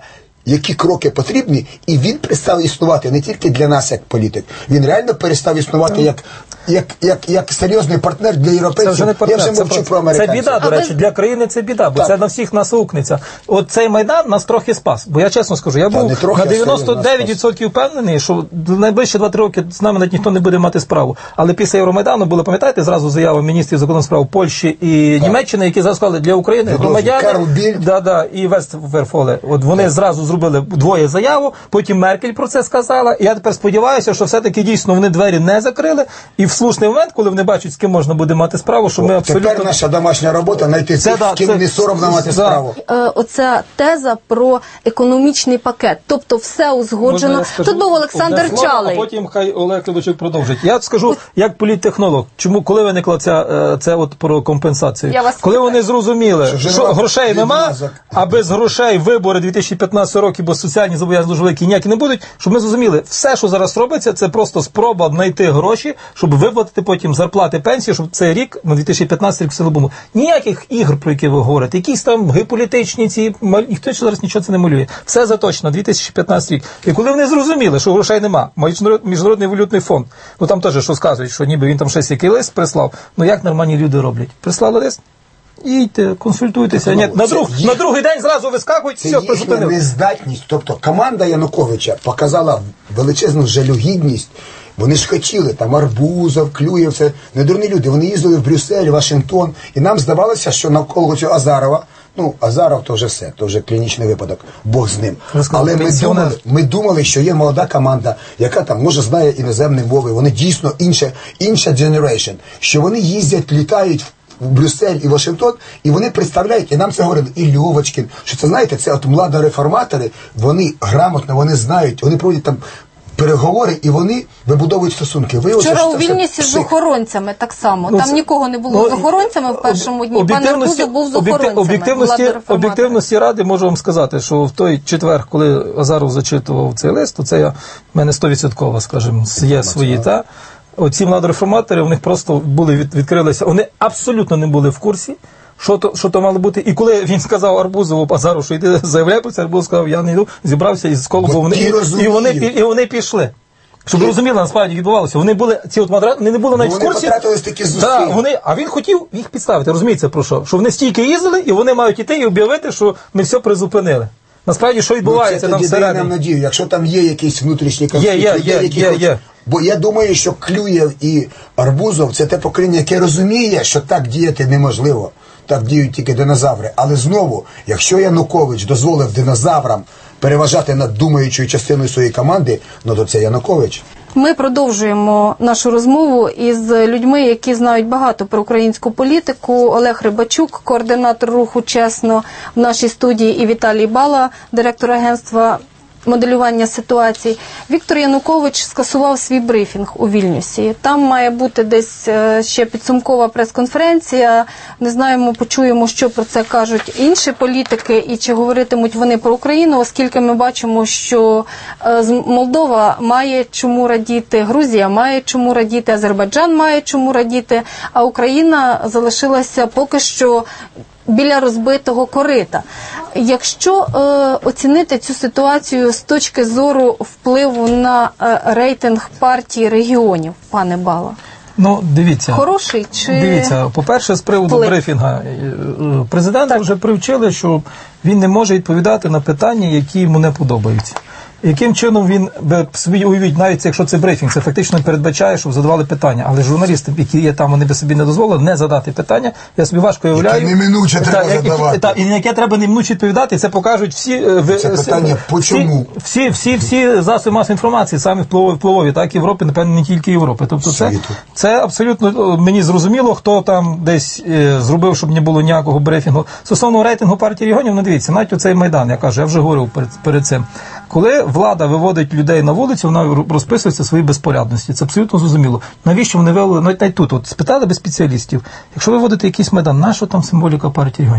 які кроки потрібні, і він перестав існувати не тільки для нас як політик, він реально перестав існувати як, як, як, як серйозний партнер для європейців. Це вже не партнер, я вже мовчу це, про американців. Це біда, до речі, для країни це біда, бо так. це на всіх нас аукнеться. От цей Майдан нас трохи спас, бо я чесно скажу, я Та, був трохи, на дев'яносто дев'ять відсотків впевнений, що найближчі два-три роки з нами навіть ніхто не буде мати справу. Але після Євромайдану були, пам'ятаєте, зразу заяви міністрів закордонних справ Польщі і так. Німеччини, які зараз сказали, для України громадяни, да, да, і Вестферфоле, от вони так. зразу зробили двоє заяву, потім Меркель про це сказала, і я тепер сподіваюся, що все-таки дійсно вони двері не закрили, і в слушний момент, коли вони бачать, з ким можна буде мати справу, що ми абсолютно... Тепер наша домашня робота знайти тих, з ким не соромно мати да. справу. Е, оця теза про економічний пакет, тобто все узгоджено. Тут був Олександр слово, Чалий. А потім хай Олег Климчук продовжить. Я скажу, як політтехнолог, чому, коли виникла ця, це от про компенсацію? Коли вони зрозуміли, що, що грошей нема, а без грошей вибори дві тисячі п'ятнадцятого року, бо соціальні зобов'язання дуже великі ніякі не будуть, щоб ми зрозуміли, все, що зараз робиться, це просто спроба знайти гроші, щоб виплатити потім зарплати, пенсії, щоб цей рік, на дві тисячі п'ятнадцятий рік, все було. Ніяких ігр, про які ви говорите, якісь там геополітичні ці, ніхто зараз нічого це не малює. Все заточено, дві тисячі п'ятнадцятий рік. І коли вони зрозуміли, що грошей нема, Міжнародний валютний фонд, ну там теж що сказують, що ніби він там щось який лист прислав, ну як нормальні люди роблять? Прислали лист? Їдьте, консультуйтеся. Ні, на, друг, їх... на другий день зразу вискакують, це все, їхня призупинили. нездатність. Тобто команда Януковича показала величезну жалюгідність. Вони ж хотіли, там Арбузов, Клюєв, все недурні люди. Вони їздили в Брюссель, Вашингтон, і нам здавалося, що навколо цього Азарова, ну, Азаров то вже все, то вже клінічний випадок, Бог з ним. Але ми думали, ми думали, що є молода команда, яка там, може, знає іноземні мови, вони дійсно інша, інша generation, що вони їздять, літають в Брюссель і Вашингтон, і вони представляють, і нам це говорили, і Льовочкін, що це, знаєте, це от младореформатори, вони грамотно, вони знають, вони проводять там переговори, і вони вибудовують стосунки. Виявилося, вчора у Вільнюсі з охоронцями так само. Ну, там це... нікого не було ну, з охоронцями в першому дні. Пан Арбузов був з охоронцями. Об'єктивності, об'єктивності ради можу вам сказати, що в той четвер, коли Азаров зачитував цей лист, то це я, в мене сто відсотків, скажімо, є свої, та оці младореформатори, в них просто були, від, відкрилися, вони абсолютно не були в курсі, що то, що то мало бути. І коли він сказав Арбузову, Азару, що йди заявляй про це, Арбузов сказав, я не йду, зібрався із колу, вони, і, і, вони, і, і вони пішли. Щоб ви розуміли, насправді відбувалося. Вони були, ці от мадра, вони не були навіть в курсі. Да, вони, а він хотів їх підставити, розумієте про що? Що вони стільки їздили, і вони мають іти і об'явити, що ми все призупинили. Насправді, що відбувається ну, там всередині? Нам надію, якщо там є якийсь внутрішній конфлікт, є, є, є, є, є. Бо я думаю, що Клюєв і Арбузов – це те покоління, яке розуміє, що так діяти неможливо. Так діють тільки динозаври. Але знову, якщо Янукович дозволив динозаврам переважати над думаючою частиною своєї команди, ну то це Янукович. Ми продовжуємо нашу розмову із людьми, які знають багато про українську політику. Олег Рибачук, координатор руху «Чесно» в нашій студії, і Віталій Бала, директор агентства моделювання ситуацій. Віктор Янукович скасував свій брифінг у Вільнюсі. Там має бути десь ще підсумкова прес-конференція. Не знаємо, почуємо, що про це кажуть інші політики і чи говоритимуть вони про Україну, оскільки ми бачимо, що Молдова має чому радіти, Грузія має чому радіти, Азербайджан має чому радіти, а Україна залишилася поки що біля розбитого корита. Якщо е, оцінити цю ситуацію з точки зору впливу на е, рейтинг партії регіонів, пане Бала, ну, дивіться, хороший чи... Дивіться, по-перше, з приводу вплив? брифінга. Президента вже привчили, що він не може відповідати на питання, які йому не подобаються. Яким чином він, собі уявіть, навіть якщо це брифінг, це фактично передбачає, щоб задавали питання. Але журналісти, які є там, вони би собі не дозволили не задати питання. Я собі важко уявляю. Яке неминуче та, треба які, задавати. Та, і на яке треба неминуче відповідати, це покажуть всі... Це всі, питання, по чому? Всі, всі, всі засоби масової інформації, самі впливові, впливові, так, Європи, напевно, не тільки Європи. Тобто це, це абсолютно мені зрозуміло, хто там десь е, зробив, щоб не було ніякого брифінгу. Стосовно рейтингу партії регіонів, ну дивіться, навіть оцей Майдан, я кажу, я вже говорив перед, перед цим. Коли влада виводить людей на вулицю, вона розписується свої безпорядності. Це абсолютно зрозуміло. Навіщо вони вивели, навіть тут, от, спитали би спеціалістів, якщо ви вводите якийсь Майдан, нащо там символіка партії регіонів?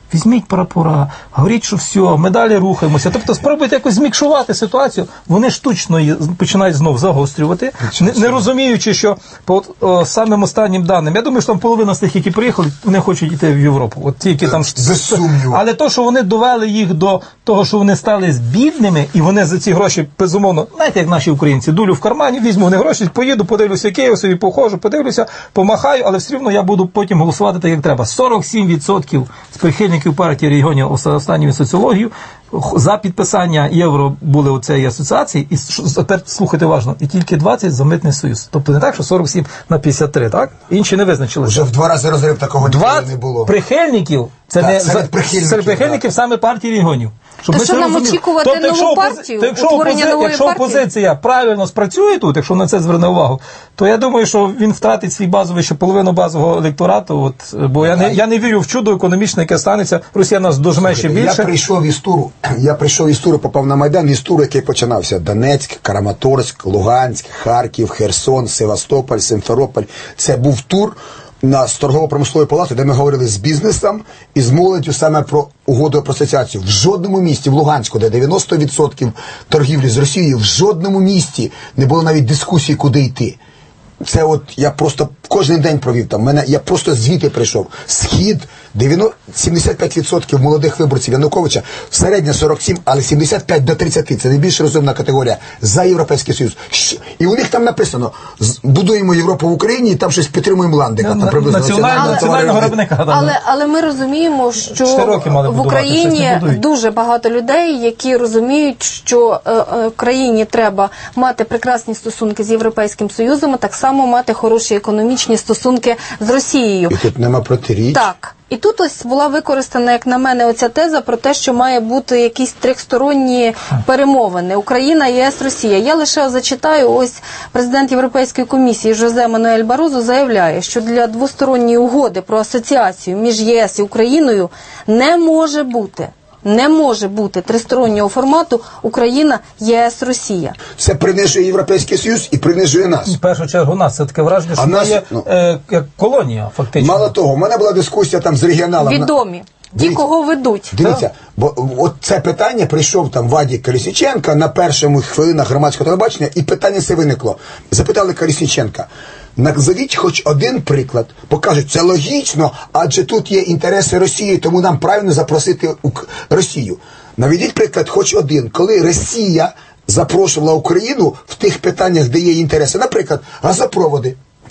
Візьміть прапора, говоріть, що все, ми далі рухаємося. Тобто спробуйте якось змікшувати ситуацію. Вони штучно її починають знов загострювати, не, не розуміючи, що по о, самим останнім даним, я думаю, що там половина з тих, які приїхали, вони хочуть йти в Європу. От ті, які там... Без сумніву. Але то, що вони довели їх до того, що вони стали бідними, і вони за ці гроші, безумовно, знаєте, як наші українці, дулю в кармані, візьму вони гроші, поїду, подивлюся Київ, собі походжу, подивлюся, помахаю, але все рівно я буду потім голосувати так, як треба. сорок сім відсотків з прихильників партії регіонів останньою соціологією за підписання євро були у цієї асоціації, і тепер слухайте уважно, і тільки двадцять за митний союз. Тобто не так, що сорок сім на п'ятдесят три, так? Інші не визначилися. Вже в два рази розрив такого ніколи не було. прихильників, це так, не серед прихильників, серед прихильників саме партії регіонів. Щоб Та що нам розуміли. Очікувати тобто, нову якщо, партію, то, якщо, утворення опози... нової якщо партії? опозиція правильно спрацює тут, якщо на це зверне увагу, то я думаю, що він втратить свій базовий, ще половину базового електорату, от, бо я не, я не вірю в чудо економічне, яке станеться. Росія нас дожме ще більше. Я прийшов із туру, я прийшов із туру, попав на Майдан, із туру, який починався. Донецьк, Краматорськ, Луганськ, Харків, Херсон, Севастополь, Симферополь. Це був тур на торгово-промисловій палаті, де ми говорили з бізнесом і з молоддю саме про угоду про асоціацію. В жодному місті, в Луганську, де дев'яносто відсотків торгівлі з Росією, в жодному місті не було навіть дискусії, куди йти. Це от я просто кожен день провів там. Мене, я просто звідти прийшов. Схід, дев'яносто, сімдесят п'ять відсотків молодих виборців Януковича, середня сорок сім, але сімдесят п'ять до тридцяти. Це найбільш розумна категорія за Європейський Союз. І у них там написано, будуємо Європу в Україні, і там щось підтримуємо Ландика. Там приблизно національного, національного виробника. Але, але ми розуміємо, що в Україні дуже багато людей, які розуміють, що е, е, країні треба мати прекрасні стосунки з Європейським Союзом, а так само мати хороші економічні стосунки з Росією. І тут нема протиріч. Так. І тут ось була використана, як на мене, оця теза про те, що має бути якісь трьохсторонні перемовини. Україна, ЄС, Росія. Я лише зачитаю, ось президент Європейської комісії Жозе Мануель Барозо заявляє, що для двосторонньої угоди про асоціацію між ЄС і Україною не може бути. Не може бути тристороннього формату Україна, ЄС, Росія. Це принижує Європейський Союз і принижує нас. В першу чергу нас. Це таке враження, що нас, є ну, е, як колонія, фактично. Мало того, у мене була дискусія там з регіоналами. Відомі. Ті, кого ведуть. Дивіться, бо от це питання прийшов там Вадік Колесніченка на першому хвилинах громадського телебачення, і питання це виникло. Запитали Колесніченка, назовіть хоч один приклад, покажуть, це логічно, адже тут є інтереси Росії, тому нам правильно запросити Росію. Наведіть приклад хоч один, коли Росія запрошувала Україну в тих питаннях, де є інтереси. Наприклад, газопроводи.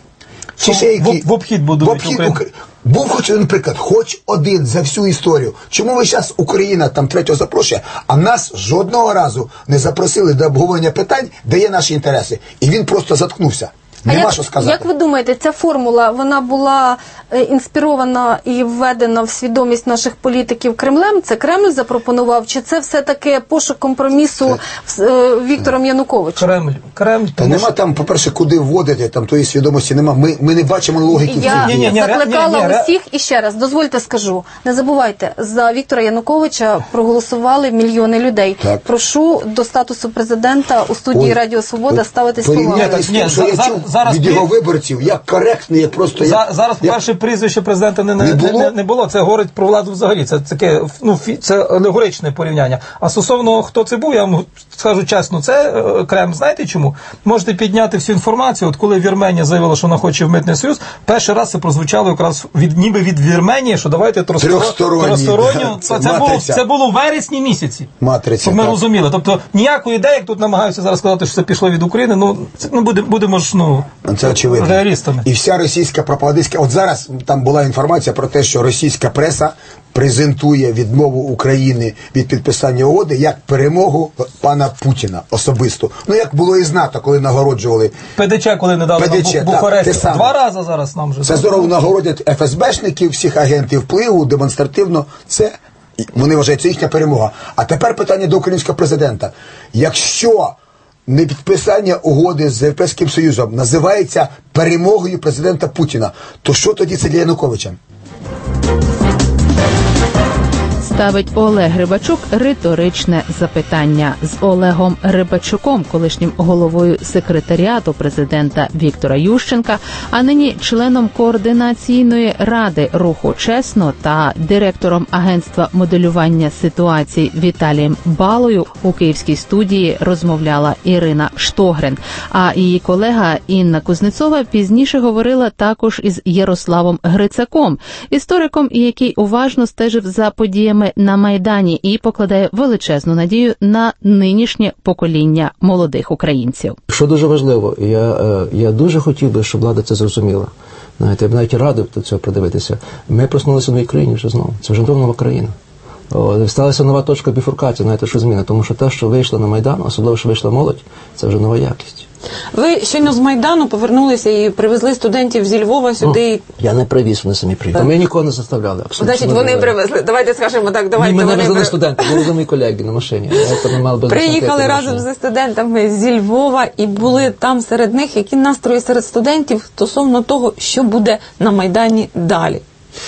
Чи ще які... В, в обхід будуть. В обхід Украї... Був хоч один приклад, хоч один за всю історію. Чому ви зараз Україна там третього запрошує, а нас жодного разу не запросили до обговорення питань, де є наші інтереси. І він просто заткнувся. Нема як, що сказати. Як ви думаєте, ця формула, вона була е, інспірована і введена в свідомість наших політиків Кремлем? Це Кремль запропонував? Чи це все-таки пошук компромісу з е, Віктором Януковичем? Кремль. Кремль. Та нема там, по-перше, куди вводити, там тої свідомості нема. Ми, ми не бачимо логіки. Я ні, ні, ні, закликала ні, ні, усіх, і ще раз, дозвольте скажу, не забувайте, за Віктора Януковича проголосували мільйони людей. Так. Прошу до статусу президента у студії Ой, Радіо Свобода ставити слова. Порівняти з тим, що я чув зараз від його виборців, як коректно, як просто... За, як, зараз, як... перше прізвище президента не, не, не, було? не, не було, це говорить про владу взагалі, це таке, ну, це алегоричне порівняння. А стосовно, хто це був, я вам скажу чесно, це е, Кремль, знаєте чому? Можете підняти всю інформацію, от коли Вірменія заявила, що вона хоче в митний союз, перший раз це прозвучало якраз від, ніби від Вірменії, що давайте трьохсторонню, це, це, було, це було в вересні місяці, Матриця, щоб ми так. розуміли. Тобто ніякої ідеї, як тут намагаються зараз сказати, що це пішло від України, ну, це, ну буде, будемо ж, ну, це очевидно. Реалістами. І вся російська пропагандистська... От зараз там була інформація про те, що російська преса презентує відмову України від підписання угоди як перемогу пана Путіна особисто. Ну, як було і з НАТО, коли нагороджували... ПДЧ, коли не дали ПДЧ, нам Бухаресті. Так, Два рази зараз нам вже... Це здорово нагородять еф ес бешників, всіх агентів впливу, демонстративно. Це... Вони вважають, це їхня перемога. А тепер питання до українського президента. Якщо не підписання угоди з Європейським Союзом називається перемогою президента Путіна, то що тоді це для Януковича? Ставить Олег Рибачук риторичне запитання. З Олегом Рибачуком, колишнім головою секретаріату президента Віктора Ющенка, а нині членом координаційної ради руху «Чесно» та директором агентства моделювання ситуацій Віталієм Балою у київській студії розмовляла Ірина Штогрин. А її колега Інна Кузнецова пізніше говорила також із Ярославом Грицаком, істориком, який уважно стежив за подіями на Майдані і покладає величезну надію на нинішнє покоління молодих українців. Що дуже важливо, я, я дуже хотів би, щоб влада це зрозуміла. Знаєте, я б навіть радив до цього придивитися. Ми проснулися в новій країні вже знову. Це вже нова країна. О, сталася нова точка біфуркації, знаєте, що зміна. Тому що те, що вийшло на Майдан, особливо, що вийшла молодь, це вже нова якість. Ви щойно з Майдану повернулися і привезли студентів зі Львова сюди. Ну, я не привіз, вони самі приїхали. Ми нікого не заставляли. Абсолютно. Значить, вони привезли. Давайте скажемо так, давайте. Ні, ми не везли при... студенти, були мої колеги на машині. Приїхали разом зі студентами зі Львова і були там серед них, які настрої серед студентів стосовно того, що буде на Майдані далі.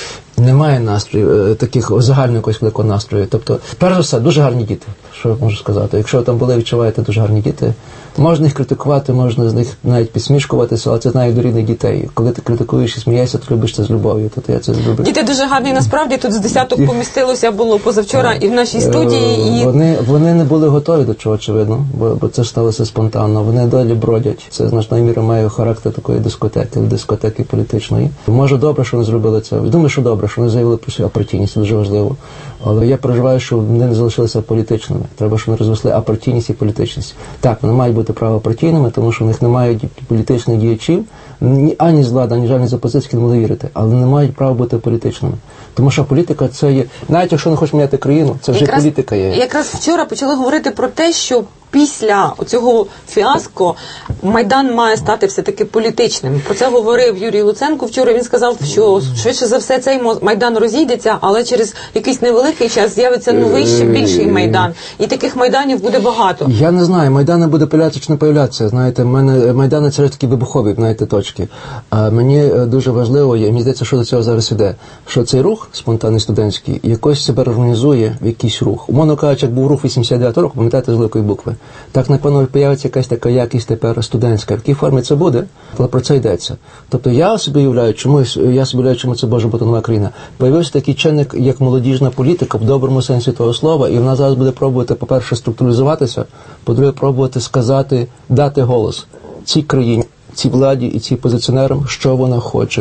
Немає настрою, таких загального якогось великого настрою. Тобто, перш за все, дуже гарні діти, що я можу сказати. Якщо ви там були, відчуваєте дуже гарні діти, можна їх критикувати, можна з них навіть підсмішкуватися, але це знає до рідних дітей. Коли ти критикуєш і смієшся, то любиш це з любов'ю. Тобто я це люблю. Діти дуже гарні, насправді, тут з десяток помістилося, було позавчора і в нашій студії. І... Вони, вони не були готові до чого, очевидно, бо, бо це сталося спонтанно. Вони далі бродять. Це значною мірою має характер такої дискотеки, дискотеки політичної. Може, добре, що вони зробили це. Думаю, що добре, що вони заявили про свою апартійність, це дуже важливо. Але я переживаю, що вони не залишилися політичними. Треба, щоб вони розвисли апартійність і політичність. Так, вони мають бути правопартійними, тому що в них немає політичних діячів, ані з влади, ані жодної з опозиції, які не могли вірити, але не мають права бути політичними. Тому що політика це є, навіть якщо не хочеш міняти країну, це вже якраз, політика є. Якраз вчора почали говорити про те, що після цього фіаско Майдан має стати все-таки політичним. Про це говорив Юрій Луценко вчора. Він сказав, що швидше за все цей Майдан розійдеться, але через якийсь невеликий час з'явиться новий, ще більший Майдан. І таких Майданів буде багато. Я не знаю, Майдани буде появлятися чи не появлятися. Знаєте, в мене Майдани це такі вибухові, знаєте, точки. А мені дуже важливо, і мені здається, що до цього зараз іде, що цей рух спонтанний студентський якось себе організує в якийсь рух. Умовно кажучи, як був рух вісімдесят дев'ятого року, пам'ятаєте, з великої букви. Так, напевно, появиться якась така якість тепер студентська. В якій формі це буде, але про це йдеться. Тобто я собі уявляю, чому, я собі уявляю, чому це може бути нова країна. Появився такий чинник, як молодіжна політика, в доброму сенсі того слова, і вона зараз буде пробувати, по-перше, структуризуватися, по-друге, пробувати сказати, дати голос цій країні, цій владі і цій позиціонерам, що вона хоче.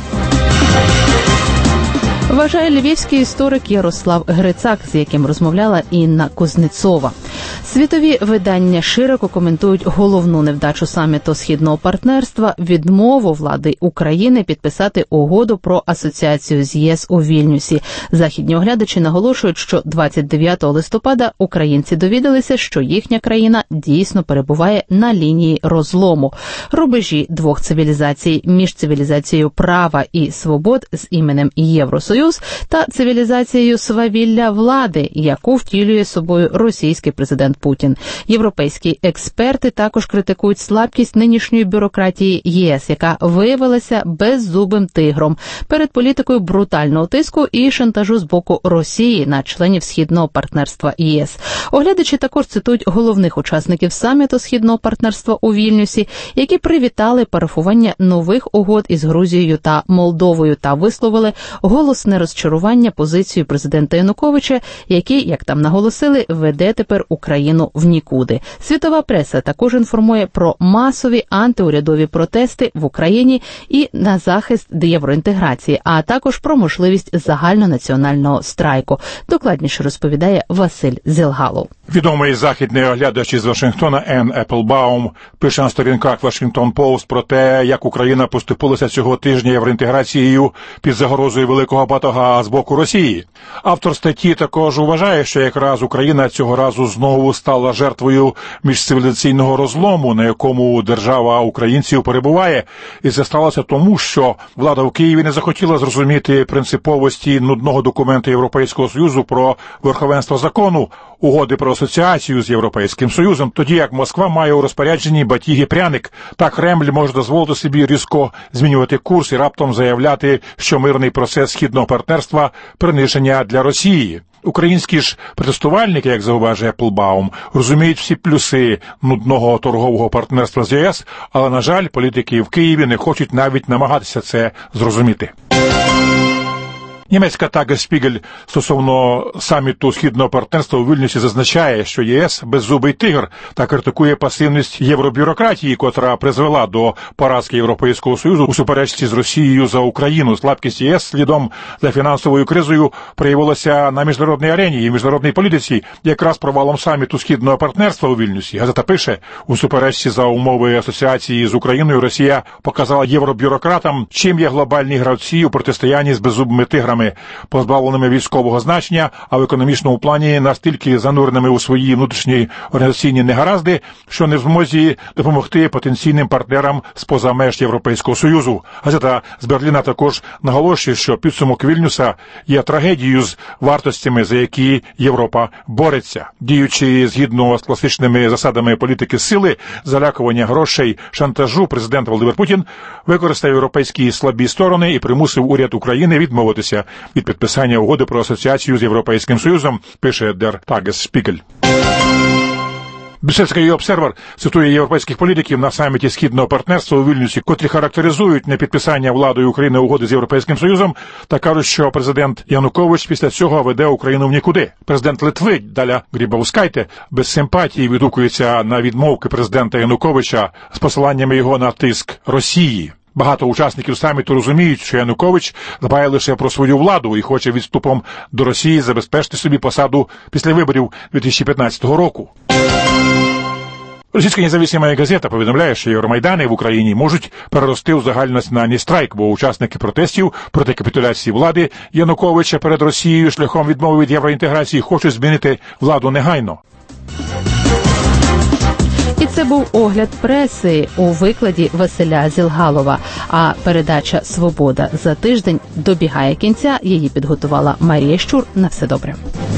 Вважає львівський історик Ярослав Грицак, з яким розмовляла Інна Кузнецова. Світові видання широко коментують головну невдачу саміту Східного партнерства – відмову влади України підписати угоду про асоціацію з ЄС у Вільнюсі. Західні оглядачі наголошують, що двадцять дев'ятого листопада українці довідалися, що їхня країна дійсно перебуває на лінії розлому. Рубежі двох цивілізацій між цивілізацією права і свобод з іменем Євросоюз та цивілізацією свавілля влади, яку втілює собою російський президент Путін. Європейські експерти також критикують слабкість нинішньої бюрократії ЄС, яка виявилася беззубим тигром перед політикою брутального тиску і шантажу з боку Росії на членів Східного партнерства ЄС. Оглядачі також цитують головних учасників саміту Східного партнерства у Вільнюсі, які привітали парафування нових угод із Грузією та Молдовою та висловили голосне розчарування позицією президента Януковича, який, як там наголосили, веде тепер Україну в нікуди. Світова преса також інформує про масові антиурядові протести в Україні і на захист євроінтеграції, а також про можливість загальнонаціонального страйку. Докладніше розповідає Василь Зілгалов. Відомий західний оглядач із Вашингтона Енн Еплбаум пише на сторінках Вашингтон Пост про те, як Україна поступилася цього тижня євроінтеграцією під загрозою великого батога з боку Росії. Автор статті також вважає, що якраз Україна цього разу знову стала жертвою міжцивілізаційного розлому, на якому держава українців перебуває. І це сталося тому, що влада в Києві не захотіла зрозуміти принциповості нудного документу Європейського Союзу про верховенство закону, угоди про асоціацію з Європейським Союзом, тоді як Москва має у розпорядженні батіг і пряник. Так Кремль може дозволити собі різко змінювати курс і раптом заявляти, що мирний процес Східного партнерства приниження для Росії. Українські ж протестувальники, як зауважує Еплбаум, розуміють всі плюси нудного торгового партнерства з ЄС, але, на жаль, політики в Києві не хочуть навіть намагатися це зрозуміти. Німецька Tagesspiegel стосовно саміту Східного партнерства у Вільнюсі зазначає, що ЄС – беззубий тигр та критикує пасивність євробюрократії, котра призвела до поразки Європейського Союзу у суперечці з Росією за Україну. Слабкість ЄС слідом за фінансовою кризою проявилася на міжнародній арені і в міжнародній політиці якраз провалом саміту Східного партнерства у Вільнюсі. Газета пише, у суперечці за умови асоціації з Україною Росія показала євробюрократам, чим є глобальні гравці у протистоянні з беззубими тиграми, позбавленими військового значення, а в економічному плані настільки зануреними у свої внутрішні організаційні негаразди, що не в змозі допомогти потенційним партнерам з-поза меж Європейського Союзу. Газета з Берліна також наголошує, що підсумок Вільнюса є трагедією з вартостями, за які Європа бореться. Діючи згідно з класичними засадами політики сили, залякування грошей, шантажу, президент Володимир Путін використав європейські слабі сторони і примусив уряд України відмовитися від підписання угоди про асоціацію з Європейським Союзом, пише Der Tagesspiegel. Брюссельський обсервер цитує європейських політиків на саміті Східного партнерства у Вільнюсі, котрі характеризують непідписання владою України угоди з Європейським Союзом та кажуть, що президент Янукович після цього веде Україну в нікуди. Президент Литви Даля Грібаускайте без симпатії відгукується на відмовки президента Януковича з посиланнями його на тиск Росії. Багато учасників саміту розуміють, що Янукович дбає лише про свою владу і хоче відступом до Росії забезпечити собі посаду після виборів дві тисячі п'ятнадцятого року. Російська независима газета повідомляє, що Євромайдани в Україні можуть перерости у загальнонаціональний страйк, бо учасники протестів проти капітуляції влади Януковича перед Росією шляхом відмови від євроінтеграції хочуть змінити владу негайно. І це був огляд преси у викладі Василя Зілгалова. А передача «Свобода» за тиждень добігає кінця. Її підготувала Марія Щур. На все добре.